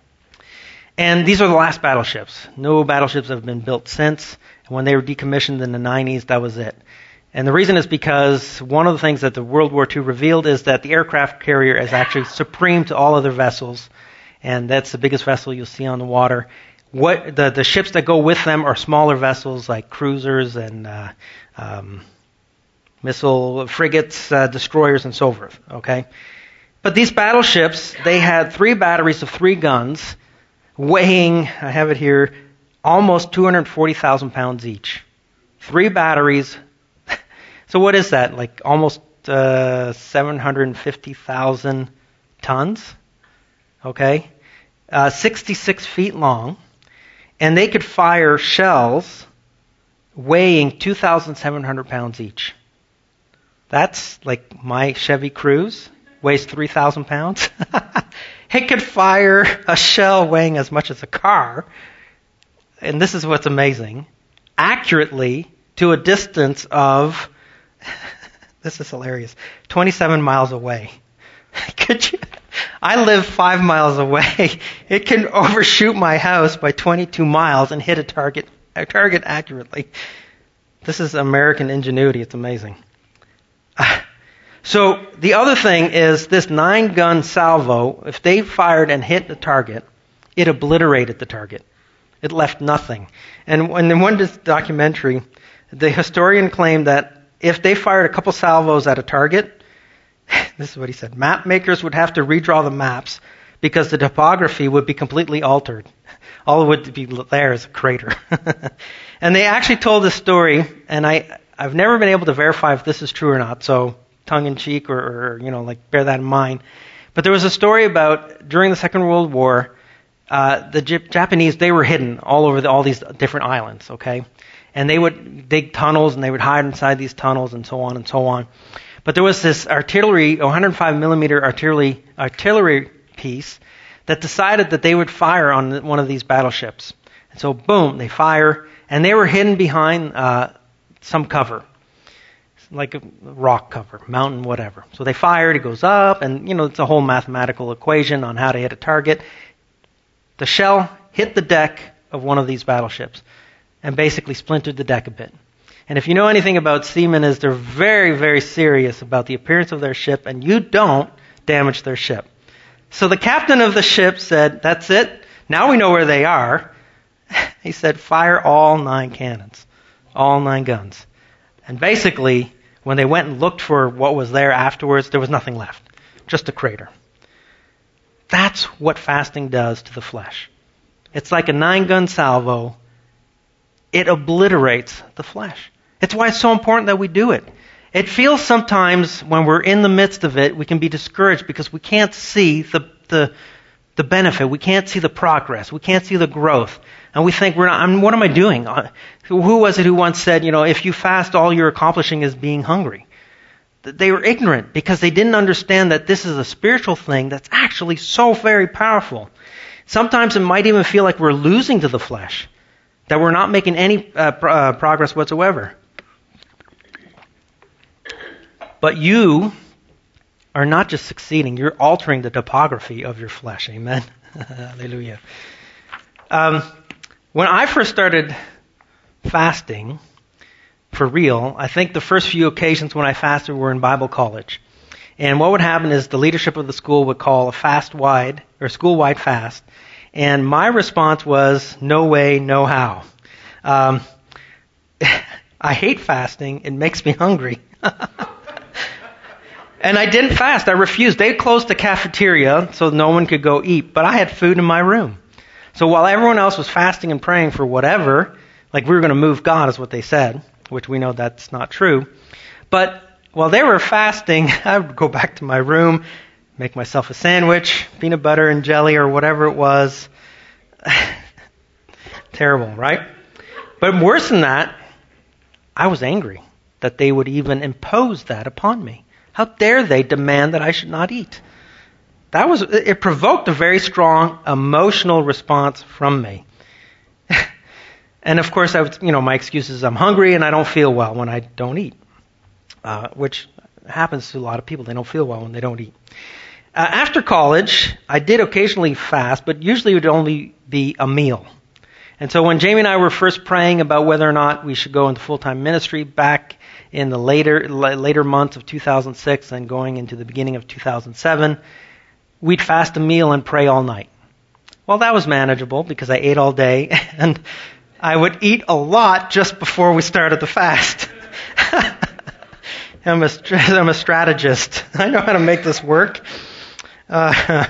And these are the last battleships. No battleships have been built since. And when they were decommissioned in the nineties, that was it. And the reason is because one of the things that the World War Two revealed is that the aircraft carrier is actually supreme to all other vessels, and that's the biggest vessel you'll see on the water. What the, the ships that go with them are smaller vessels like cruisers and uh, um, missile frigates, uh, destroyers, and so forth. Okay, but these battleships, they had three batteries of three guns, weighing, I have it here, almost two hundred forty thousand pounds each. Three batteries. So what is that? Like almost uh, seven hundred fifty thousand tons. Okay, uh, sixty-six feet long, and they could fire shells weighing two thousand seven hundred pounds each. That's like my Chevy Cruze, weighs three thousand pounds. It could fire a shell weighing as much as a car, and this is what's amazing, accurately to a distance of, this is hilarious, twenty-seven miles away. Could you? I live five miles away. It can overshoot my house by twenty-two miles and hit a target, a target accurately. This is American ingenuity. It's amazing. So the other thing is this nine-gun salvo, if they fired and hit the target, it obliterated the target. It left nothing. And in one documentary, the historian claimed that if they fired a couple salvos at a target, this is what he said, map makers would have to redraw the maps because the topography would be completely altered. All it would be there is a crater. And they actually told this story, and I, I've never been able to verify if this is true or not, so tongue-in-cheek or, or, you know, like bear that in mind. But there was a story about during the Second World War, uh, the J- Japanese, they were hidden all over the, all these different islands, okay? And they would dig tunnels, and they would hide inside these tunnels, and so on and so on. But there was this artillery, one hundred five millimeter artillery artillery piece that decided that they would fire on one of these battleships. And so, boom, they fire, and they were hidden behind uh, some cover, like a rock cover, mountain, whatever. So they fired, it goes up, and, you know, it's a whole mathematical equation on how to hit a target. The shell hit the deck of one of these battleships and basically splintered the deck a bit. And if you know anything about seamen, is they're very, very serious about the appearance of their ship, and you don't damage their ship. So the captain of the ship said, that's it. Now we know where they are. He said, fire all nine cannons, all nine guns. And basically, when they went and looked for what was there afterwards, there was nothing left, just a crater. That's what fasting does to the flesh. It's like a nine-gun salvo. It obliterates the flesh. It's why it's so important that we do it. It feels sometimes when we're in the midst of it, we can be discouraged because we can't see the the, the benefit. We can't see the progress. We can't see the growth. And we think, we're not, I mean, what am I doing? Who was it who once said, you know, if you fast, all you're accomplishing is being hungry? They were ignorant because they didn't understand that this is a spiritual thing that's actually so very powerful. Sometimes it might even feel like we're losing to the flesh, that we're not making any uh, pro- uh, progress whatsoever. But you are not just succeeding, you're altering the topography of your flesh. Amen? Hallelujah. Um, when I first started fasting, for real, I think the first few occasions when I fasted were in Bible college. And what would happen is the leadership of the school would call a fast-wide, or school-wide fast. And my response was, no way, no how. Um, I hate fasting. It makes me hungry. And I didn't fast. I refused. They closed the cafeteria so no one could go eat. But I had food in my room. So while everyone else was fasting and praying for whatever, like we were going to move God is what they said, which we know that's not true. But while they were fasting, I would go back to my room, make myself a sandwich, peanut butter and jelly or whatever it was. Terrible, right? But worse than that, I was angry that they would even impose that upon me. How dare they demand that I should not eat? That was, it provoked a very strong emotional response from me. And of course, I was, you know, my excuse is I'm hungry and I don't feel well when I don't eat, uh, which happens to a lot of people. They don't feel well when they don't eat. Uh, after college, I did occasionally fast, but usually it would only be a meal. And so when Jamie and I were first praying about whether or not we should go into full-time ministry back in the later later months of two thousand six and going into the beginning of two thousand seven, we'd fast a meal and pray all night. Well, that was manageable because I ate all day, and I would eat a lot just before we started the fast. I'm a, I'm a strategist. I know how to make this work. Uh,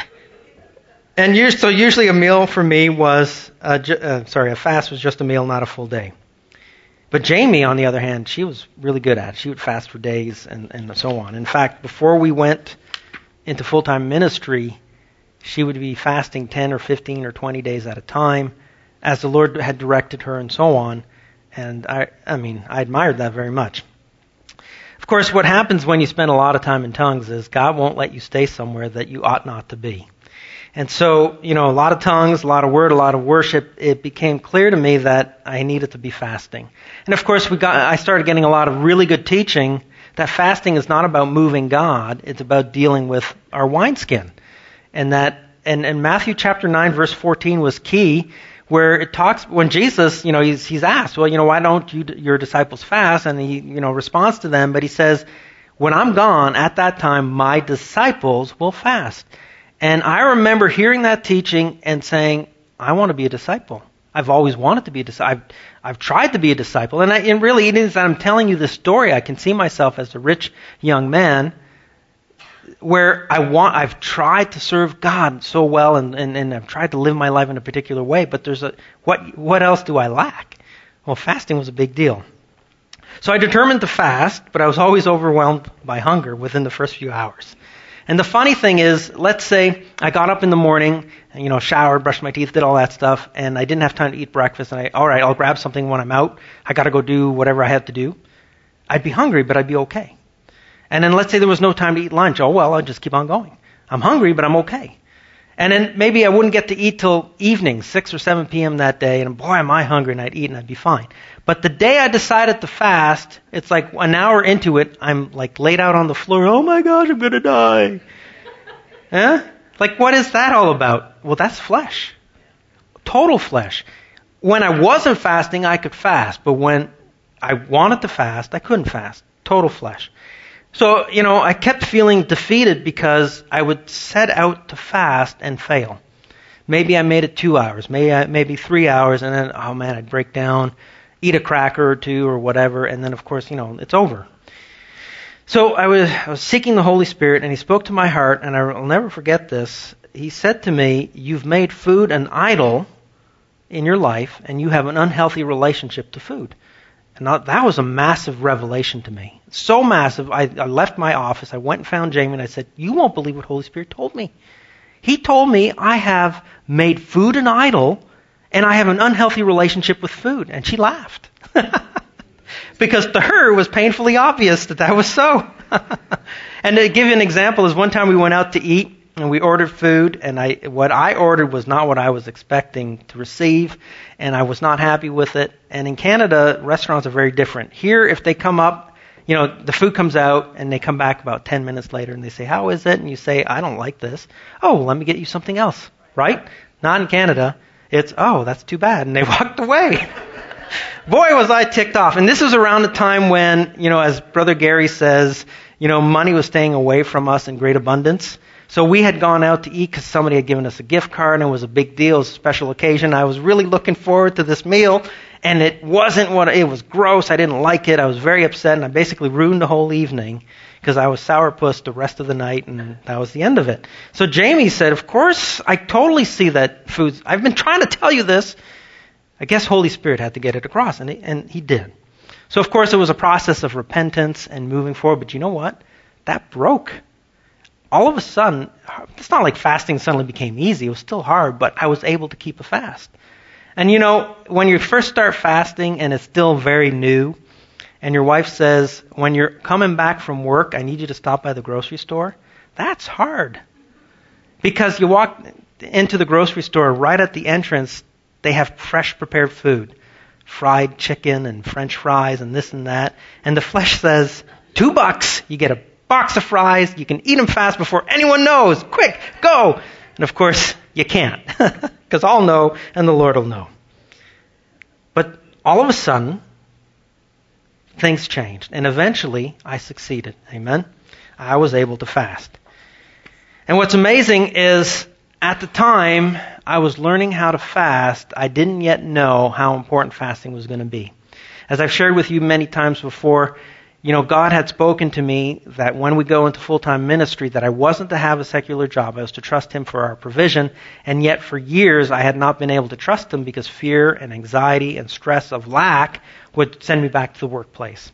and usually, so usually a meal for me was, uh, ju- uh, sorry, a fast was just a meal, not a full day. But Jamie, on the other hand, she was really good at it. She would fast for days and, and so on. In fact, before we went into full-time ministry, she would be fasting ten or fifteen or twenty days at a time as the Lord had directed her and so on. And I, I mean, I admired that very much. Of course, what happens when you spend a lot of time in tongues is God won't let you stay somewhere that you ought not to be. And so, you know, a lot of tongues, a lot of word, a lot of worship, it became clear to me that I needed to be fasting. And of course, we got, I started getting a lot of really good teaching that fasting is not about moving God, it's about dealing with our wineskin. And that, and, and Matthew chapter nine, verse fourteen was key, where it talks, when Jesus, you know, he's, he's asked, well, you know, why don't you, your disciples fast? And he, you know, responds to them, but he says, when I'm gone, at that time, my disciples will fast. And I remember hearing that teaching and saying, I want to be a disciple. I've always wanted to be a disciple. I've, I've tried to be a disciple. And, I, and really, it is that I'm telling you this story. I can see myself as a rich young man where I want, I've tried to serve God so well and, and, and I've tried to live my life in a particular way, but there's a, what, what else do I lack? Well, fasting was a big deal. So I determined to fast, but I was always overwhelmed by hunger within the first few hours. And the funny thing is, let's say I got up in the morning, and, you know, showered, brushed my teeth, did all that stuff, and I didn't have time to eat breakfast, and I, all right, I'll grab something when I'm out. I got to go do whatever I have to do. I'd be hungry, but I'd be okay. And then let's say there was no time to eat lunch. Oh, well, I'll just keep on going. I'm hungry, but I'm okay. And then maybe I wouldn't get to eat till evening, six or seven p.m. that day, and boy, am I hungry, and I'd eat, and I'd be fine. But the day I decided to fast, it's like an hour into it, I'm like laid out on the floor. Oh my gosh, I'm going to die. Huh? Like, what is that all about? Well, that's flesh. Total flesh. When I wasn't fasting, I could fast. But when I wanted to fast, I couldn't fast. Total flesh. So, you know, I kept feeling defeated because I would set out to fast and fail. Maybe I made it two hours, maybe I, maybe three hours, and then, oh man, I'd break down, eat a cracker or two or whatever, and then, of course, you know, it's over. So I was, I was seeking the Holy Spirit, and He spoke to my heart, and I'll never forget this. He said to me, you've made food an idol in your life, and you have an unhealthy relationship to food. And that was a massive revelation to me. So massive, I, I left my office, I went and found Jamie, and I said, you won't believe what Holy Spirit told me. He told me I have made food an idol, and I have an unhealthy relationship with food. And she laughed. Because to her, it was painfully obvious that that was so. And to give you an example, is one time we went out to eat, and we ordered food, and I what I ordered was not what I was expecting to receive, and I was not happy with it. And in Canada, restaurants are very different. Here, if they come up, you know, the food comes out, and they come back about ten minutes later, and they say, how is it? And you say, I don't like this. Oh, well, let me get you something else, right? Not in Canada. It's, oh, that's too bad. And they walked away. Boy, was I ticked off. And this was around the time when, you know, as Brother Gary says, you know, money was staying away from us in great abundance. So we had gone out to eat because somebody had given us a gift card, and it was a big deal, it was a special occasion. I was really looking forward to this meal, and it wasn't what, it was gross. I didn't like it. I was very upset, and I basically ruined the whole evening because I was sourpuss the rest of the night, and that was the end of it. So Jamie said, of course, I totally see that foods, I've been trying to tell you this. I guess Holy Spirit had to get it across, and he, and he did. So, of course, it was a process of repentance and moving forward, but you know what? That broke. All of a sudden, it's not like fasting suddenly became easy. It was still hard, but I was able to keep a fast. And you know, when you first start fasting and it's still very new, and your wife says, when you're coming back from work, I need you to stop by the grocery store, that's hard. Because you walk into the grocery store, right at the entrance, they have fresh prepared food. Fried chicken and French fries and this and that. And the flesh says, two bucks, you get a box of fries, you can eat them fast before anyone knows. Quick, go! And of course, you can't. Because I'll know and the Lord will know. But all of a sudden, things changed. And eventually, I succeeded. Amen? I was able to fast. And what's amazing is, at the time I was learning how to fast, I didn't yet know how important fasting was going to be. As I've shared with you many times before, you know, God had spoken to me that when we go into full-time ministry, that I wasn't to have a secular job. I was to trust Him for our provision. And yet for years I had not been able to trust Him because fear and anxiety and stress of lack would send me back to the workplace.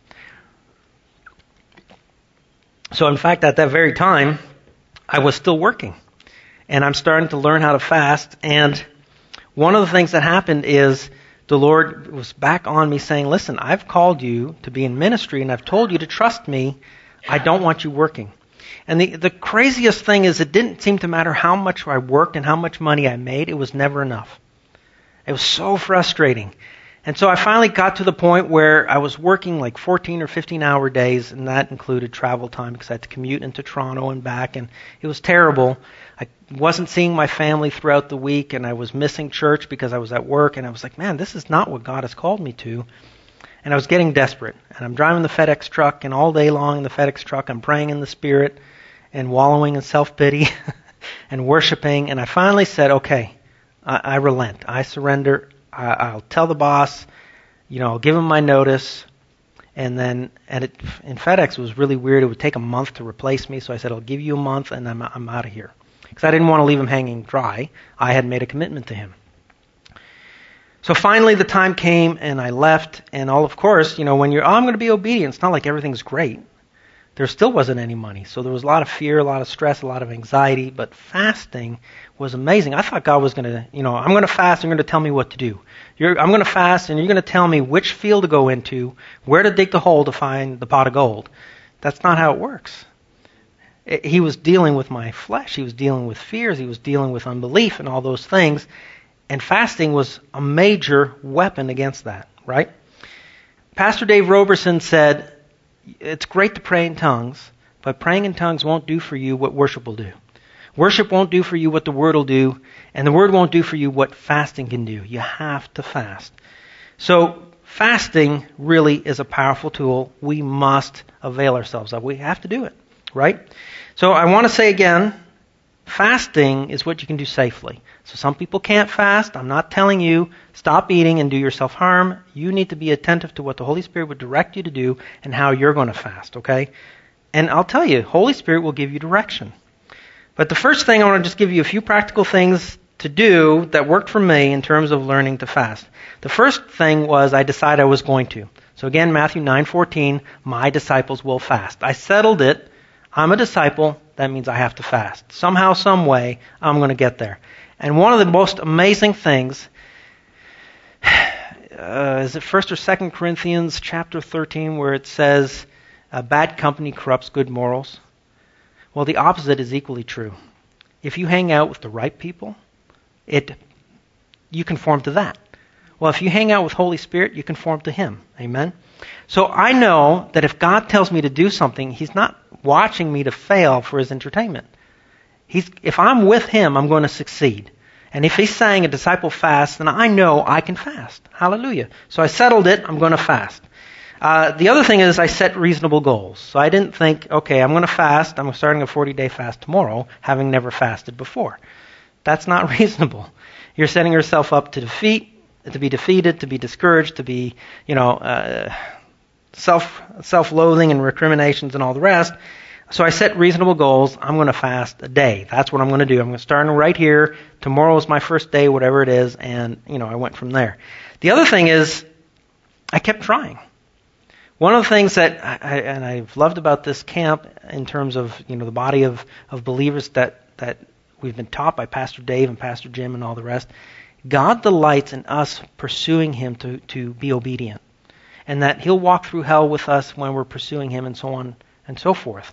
So in fact, at that very time, I was still working. And I'm starting to learn how to fast. And one of the things that happened is the Lord was back on me saying, listen, I've called you to be in ministry and I've told you to trust me. I don't want you working. And the, the craziest thing is it didn't seem to matter how much I worked and how much money I made. It was never enough. It was so frustrating. And so I finally got to the point where I was working like fourteen or fifteen hour days, and that included travel time because I had to commute into Toronto and back, and it was terrible. I wasn't seeing my family throughout the week, and I was missing church because I was at work, and I was like, man, this is not what God has called me to. And I was getting desperate. And I'm driving the FedEx truck, and all day long in the FedEx truck, I'm praying in the Spirit and wallowing in self-pity and worshiping. And I finally said, okay, I, I relent. I surrender. I, I'll tell the boss, you know, I'll give him my notice. And then, and it, in FedEx, it was really weird. It would take a month to replace me. So I said, I'll give you a month, and I'm, I'm out of here. Because I didn't want to leave him hanging dry. I had made a commitment to him. So finally the time came and I left, and all of course, you know, when you're, oh, I'm going to be obedient, it's not like everything's great. There still wasn't any money. So there was a lot of fear, a lot of stress, a lot of anxiety, but fasting was amazing. I thought God was going to, you know, I'm going to fast, and you're going to tell me what to do. You're, I'm going to fast, and you're going to tell me which field to go into, where to dig the hole to find the pot of gold. That's not how it works. He was dealing with my flesh. He was dealing with fears. He was dealing with unbelief and all those things. And fasting was a major weapon against that, right? Pastor Dave Roberson said, it's great to pray in tongues, but praying in tongues won't do for you what worship will do. Worship won't do for you what the Word will do, and the Word won't do for you what fasting can do. You have to fast. So fasting really is a powerful tool. We must avail ourselves of. We have to do it. Right? So I want to say again, fasting is what you can do safely. So some people can't fast. I'm not telling you stop eating and do yourself harm. You need to be attentive to what the Holy Spirit would direct you to do and how you're going to fast, okay? And I'll tell you, Holy Spirit will give you direction. But the first thing, I want to just give you a few practical things to do that worked for me in terms of learning to fast. The first thing was I decided I was going to. So again, Matthew nine fourteen, my disciples will fast. I settled it. I'm a disciple, that means I have to fast. Somehow, some way, I'm going to get there. And one of the most amazing things, uh, is it First or Second Corinthians chapter thirteen, where it says, uh, bad company corrupts good morals? Well, the opposite is equally true. If you hang out with the right people, it you conform to that. Well, if you hang out with Holy Spirit, you conform to Him. Amen? So I know that if God tells me to do something, He's not watching me to fail for His entertainment. He's, if I'm with Him, I'm going to succeed. And if He's saying a disciple fast, then I know I can fast. Hallelujah. So I settled it. I'm going to fast. Uh, the other thing is I set reasonable goals. So I didn't think, okay, I'm going to fast. I'm starting a forty-day fast tomorrow, having never fasted before. That's not reasonable. You're setting yourself up to defeat, to be defeated, to be discouraged, to be, you know, uh, self, self-loathing and recriminations and all the rest. So I set reasonable goals. I'm going to fast a day. That's what I'm going to do. I'm going to start right here. Tomorrow is my first day, whatever it is. And, you know, I went from there. The other thing is I kept trying. One of the things that, I, and I've loved about this camp in terms of, you know, the body of, of believers that, that we've been taught by Pastor Dave and Pastor Jim and all the rest, God delights in us pursuing Him to, to be obedient. And that He'll walk through hell with us when we're pursuing Him and so on and so forth.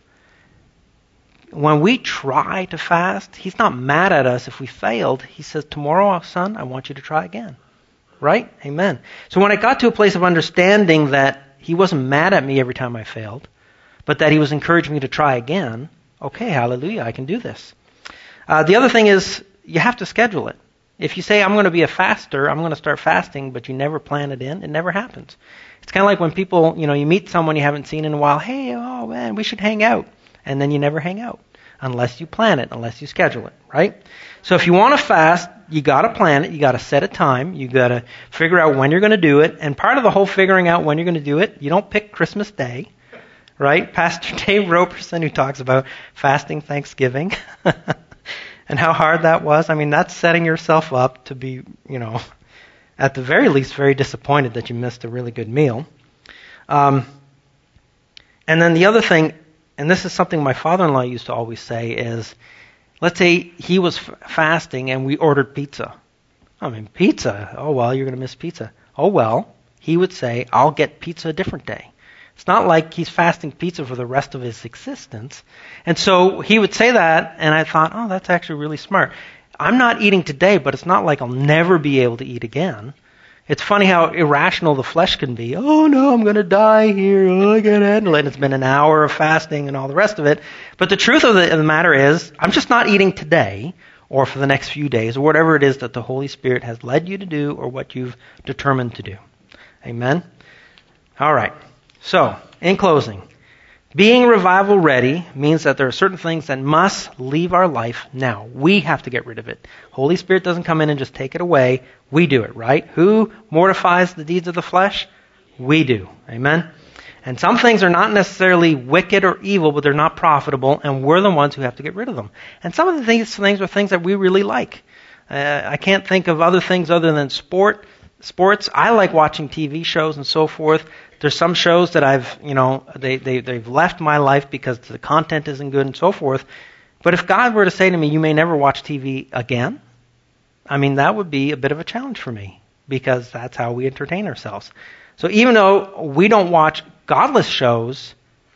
When we try to fast, He's not mad at us if we failed. He says, tomorrow, son, I want you to try again. Right? Amen. So when I got to a place of understanding that He wasn't mad at me every time I failed, but that He was encouraging me to try again, okay, hallelujah, I can do this. Uh, the other thing is, you have to schedule it. If you say, I'm going to be a faster, I'm going to start fasting, but you never plan it in, it never happens. It's kind of like when people, you know, you meet someone you haven't seen in a while, hey, oh man, we should hang out. And then you never hang out unless you plan it, unless you schedule it, right? So if you want to fast, you got to plan it, you got to set a time, you got to figure out when you're going to do it. And part of the whole figuring out when you're going to do it, you don't pick Christmas Day, right? Pastor Dave Roberson, who talks about fasting Thanksgiving and how hard that was. I mean, that's setting yourself up to be, you know, at the very least, very disappointed that you missed a really good meal. Um, and then the other thing, and this is something my father-in-law used to always say, is, let's say he was f- fasting and we ordered pizza. I mean, pizza. Oh, well, you're going to miss pizza. Oh, well, he would say, I'll get pizza a different day. It's not like he's fasting pizza for the rest of his existence. And so he would say that, and I thought, oh, that's actually really smart. I'm not eating today, but it's not like I'll never be able to eat again. It's funny how irrational the flesh can be. Oh, no, I'm going to die here. Oh, I can't handle it. It's been an hour of fasting and all the rest of it. But the truth of the, of the matter is, I'm just not eating today or for the next few days or whatever it is that the Holy Spirit has led you to do or what you've determined to do. Amen? All right. So, in closing, being revival ready means that there are certain things that must leave our life now. We have to get rid of it. Holy Spirit doesn't come in and just take it away. We do it, right? Who mortifies the deeds of the flesh? We do. Amen? And some things are not necessarily wicked or evil, but they're not profitable, and we're the ones who have to get rid of them. And some of the things, things are things that we really like. Uh, I can't think of other things other than sport. Sports. I like watching T V shows and so forth. There's some shows that I've, you know, they, they, they've left my life because the content isn't good and so forth. But if God were to say to me, you may never watch T V again, I mean, that would be a bit of a challenge for me because that's how we entertain ourselves. So even though we don't watch godless shows,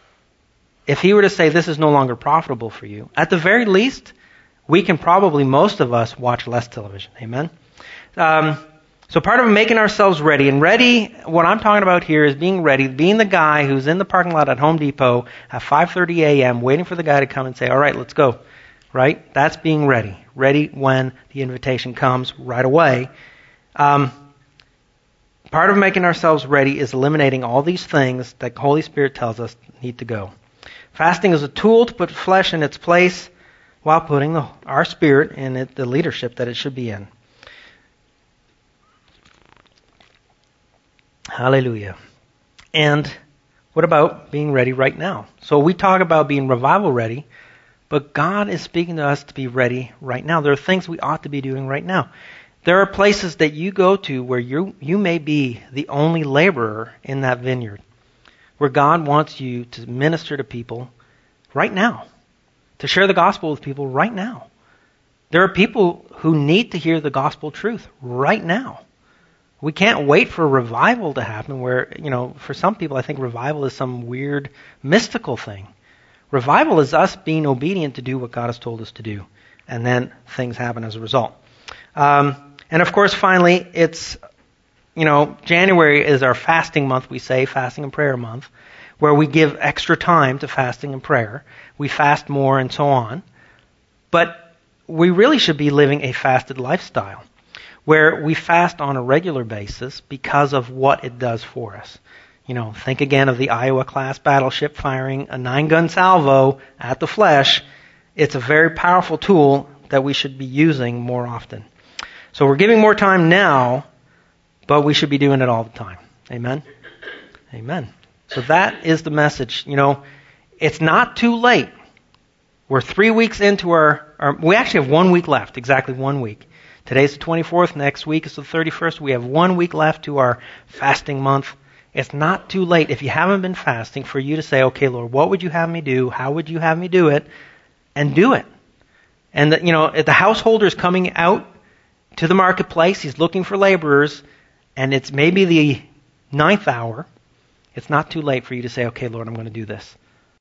if he were to say this is no longer profitable for you, at the very least, we can probably, most of us, watch less television. Amen? Um, So part of making ourselves ready, and ready, what I'm talking about here is being ready, being the guy who's in the parking lot at Home Depot at five thirty a.m. waiting for the guy to come and say, all right, let's go. Right? That's being ready. Ready when the invitation comes right away. Um, part of making ourselves ready is eliminating all these things that the Holy Spirit tells us need to go. Fasting is a tool to put flesh in its place while putting the, our spirit in it, the leadership that it should be in. Hallelujah. And what about being ready right now? So we talk about being revival ready, but God is speaking to us to be ready right now. There are things we ought to be doing right now. There are places that you go to where you you may be the only laborer in that vineyard, where God wants you to minister to people right now, to share the gospel with people right now. There are people who need to hear the gospel truth right now. We can't wait for revival to happen where, you know, for some people I think revival is some weird mystical thing. Revival is us being obedient to do what God has told us to do. And then things happen as a result. Um, and of course, finally, it's, you know, January is our fasting month, we say, fasting and prayer month, where we give extra time to fasting and prayer. We fast more and so on. But we really should be living a fasted lifestyle, where we fast on a regular basis because of what it does for us. You know, think again of the Iowa-class battleship firing a nine-gun salvo at the flesh. It's a very powerful tool that we should be using more often. So we're giving more time now, but we should be doing it all the time. Amen? Amen. So that is the message. You know, it's not too late. We're three weeks into our, our we actually have one week left, exactly one week. Today's the twenty-fourth. Next week is the thirty-first. We have one week left to our fasting month. It's not too late if you haven't been fasting for you to say, okay, Lord, what would you have me do? How would you have me do it? And do it. And, the, you know, if the householder is coming out to the marketplace, he's looking for laborers, and it's maybe the ninth hour, it's not too late for you to say, okay, Lord, I'm going to do this.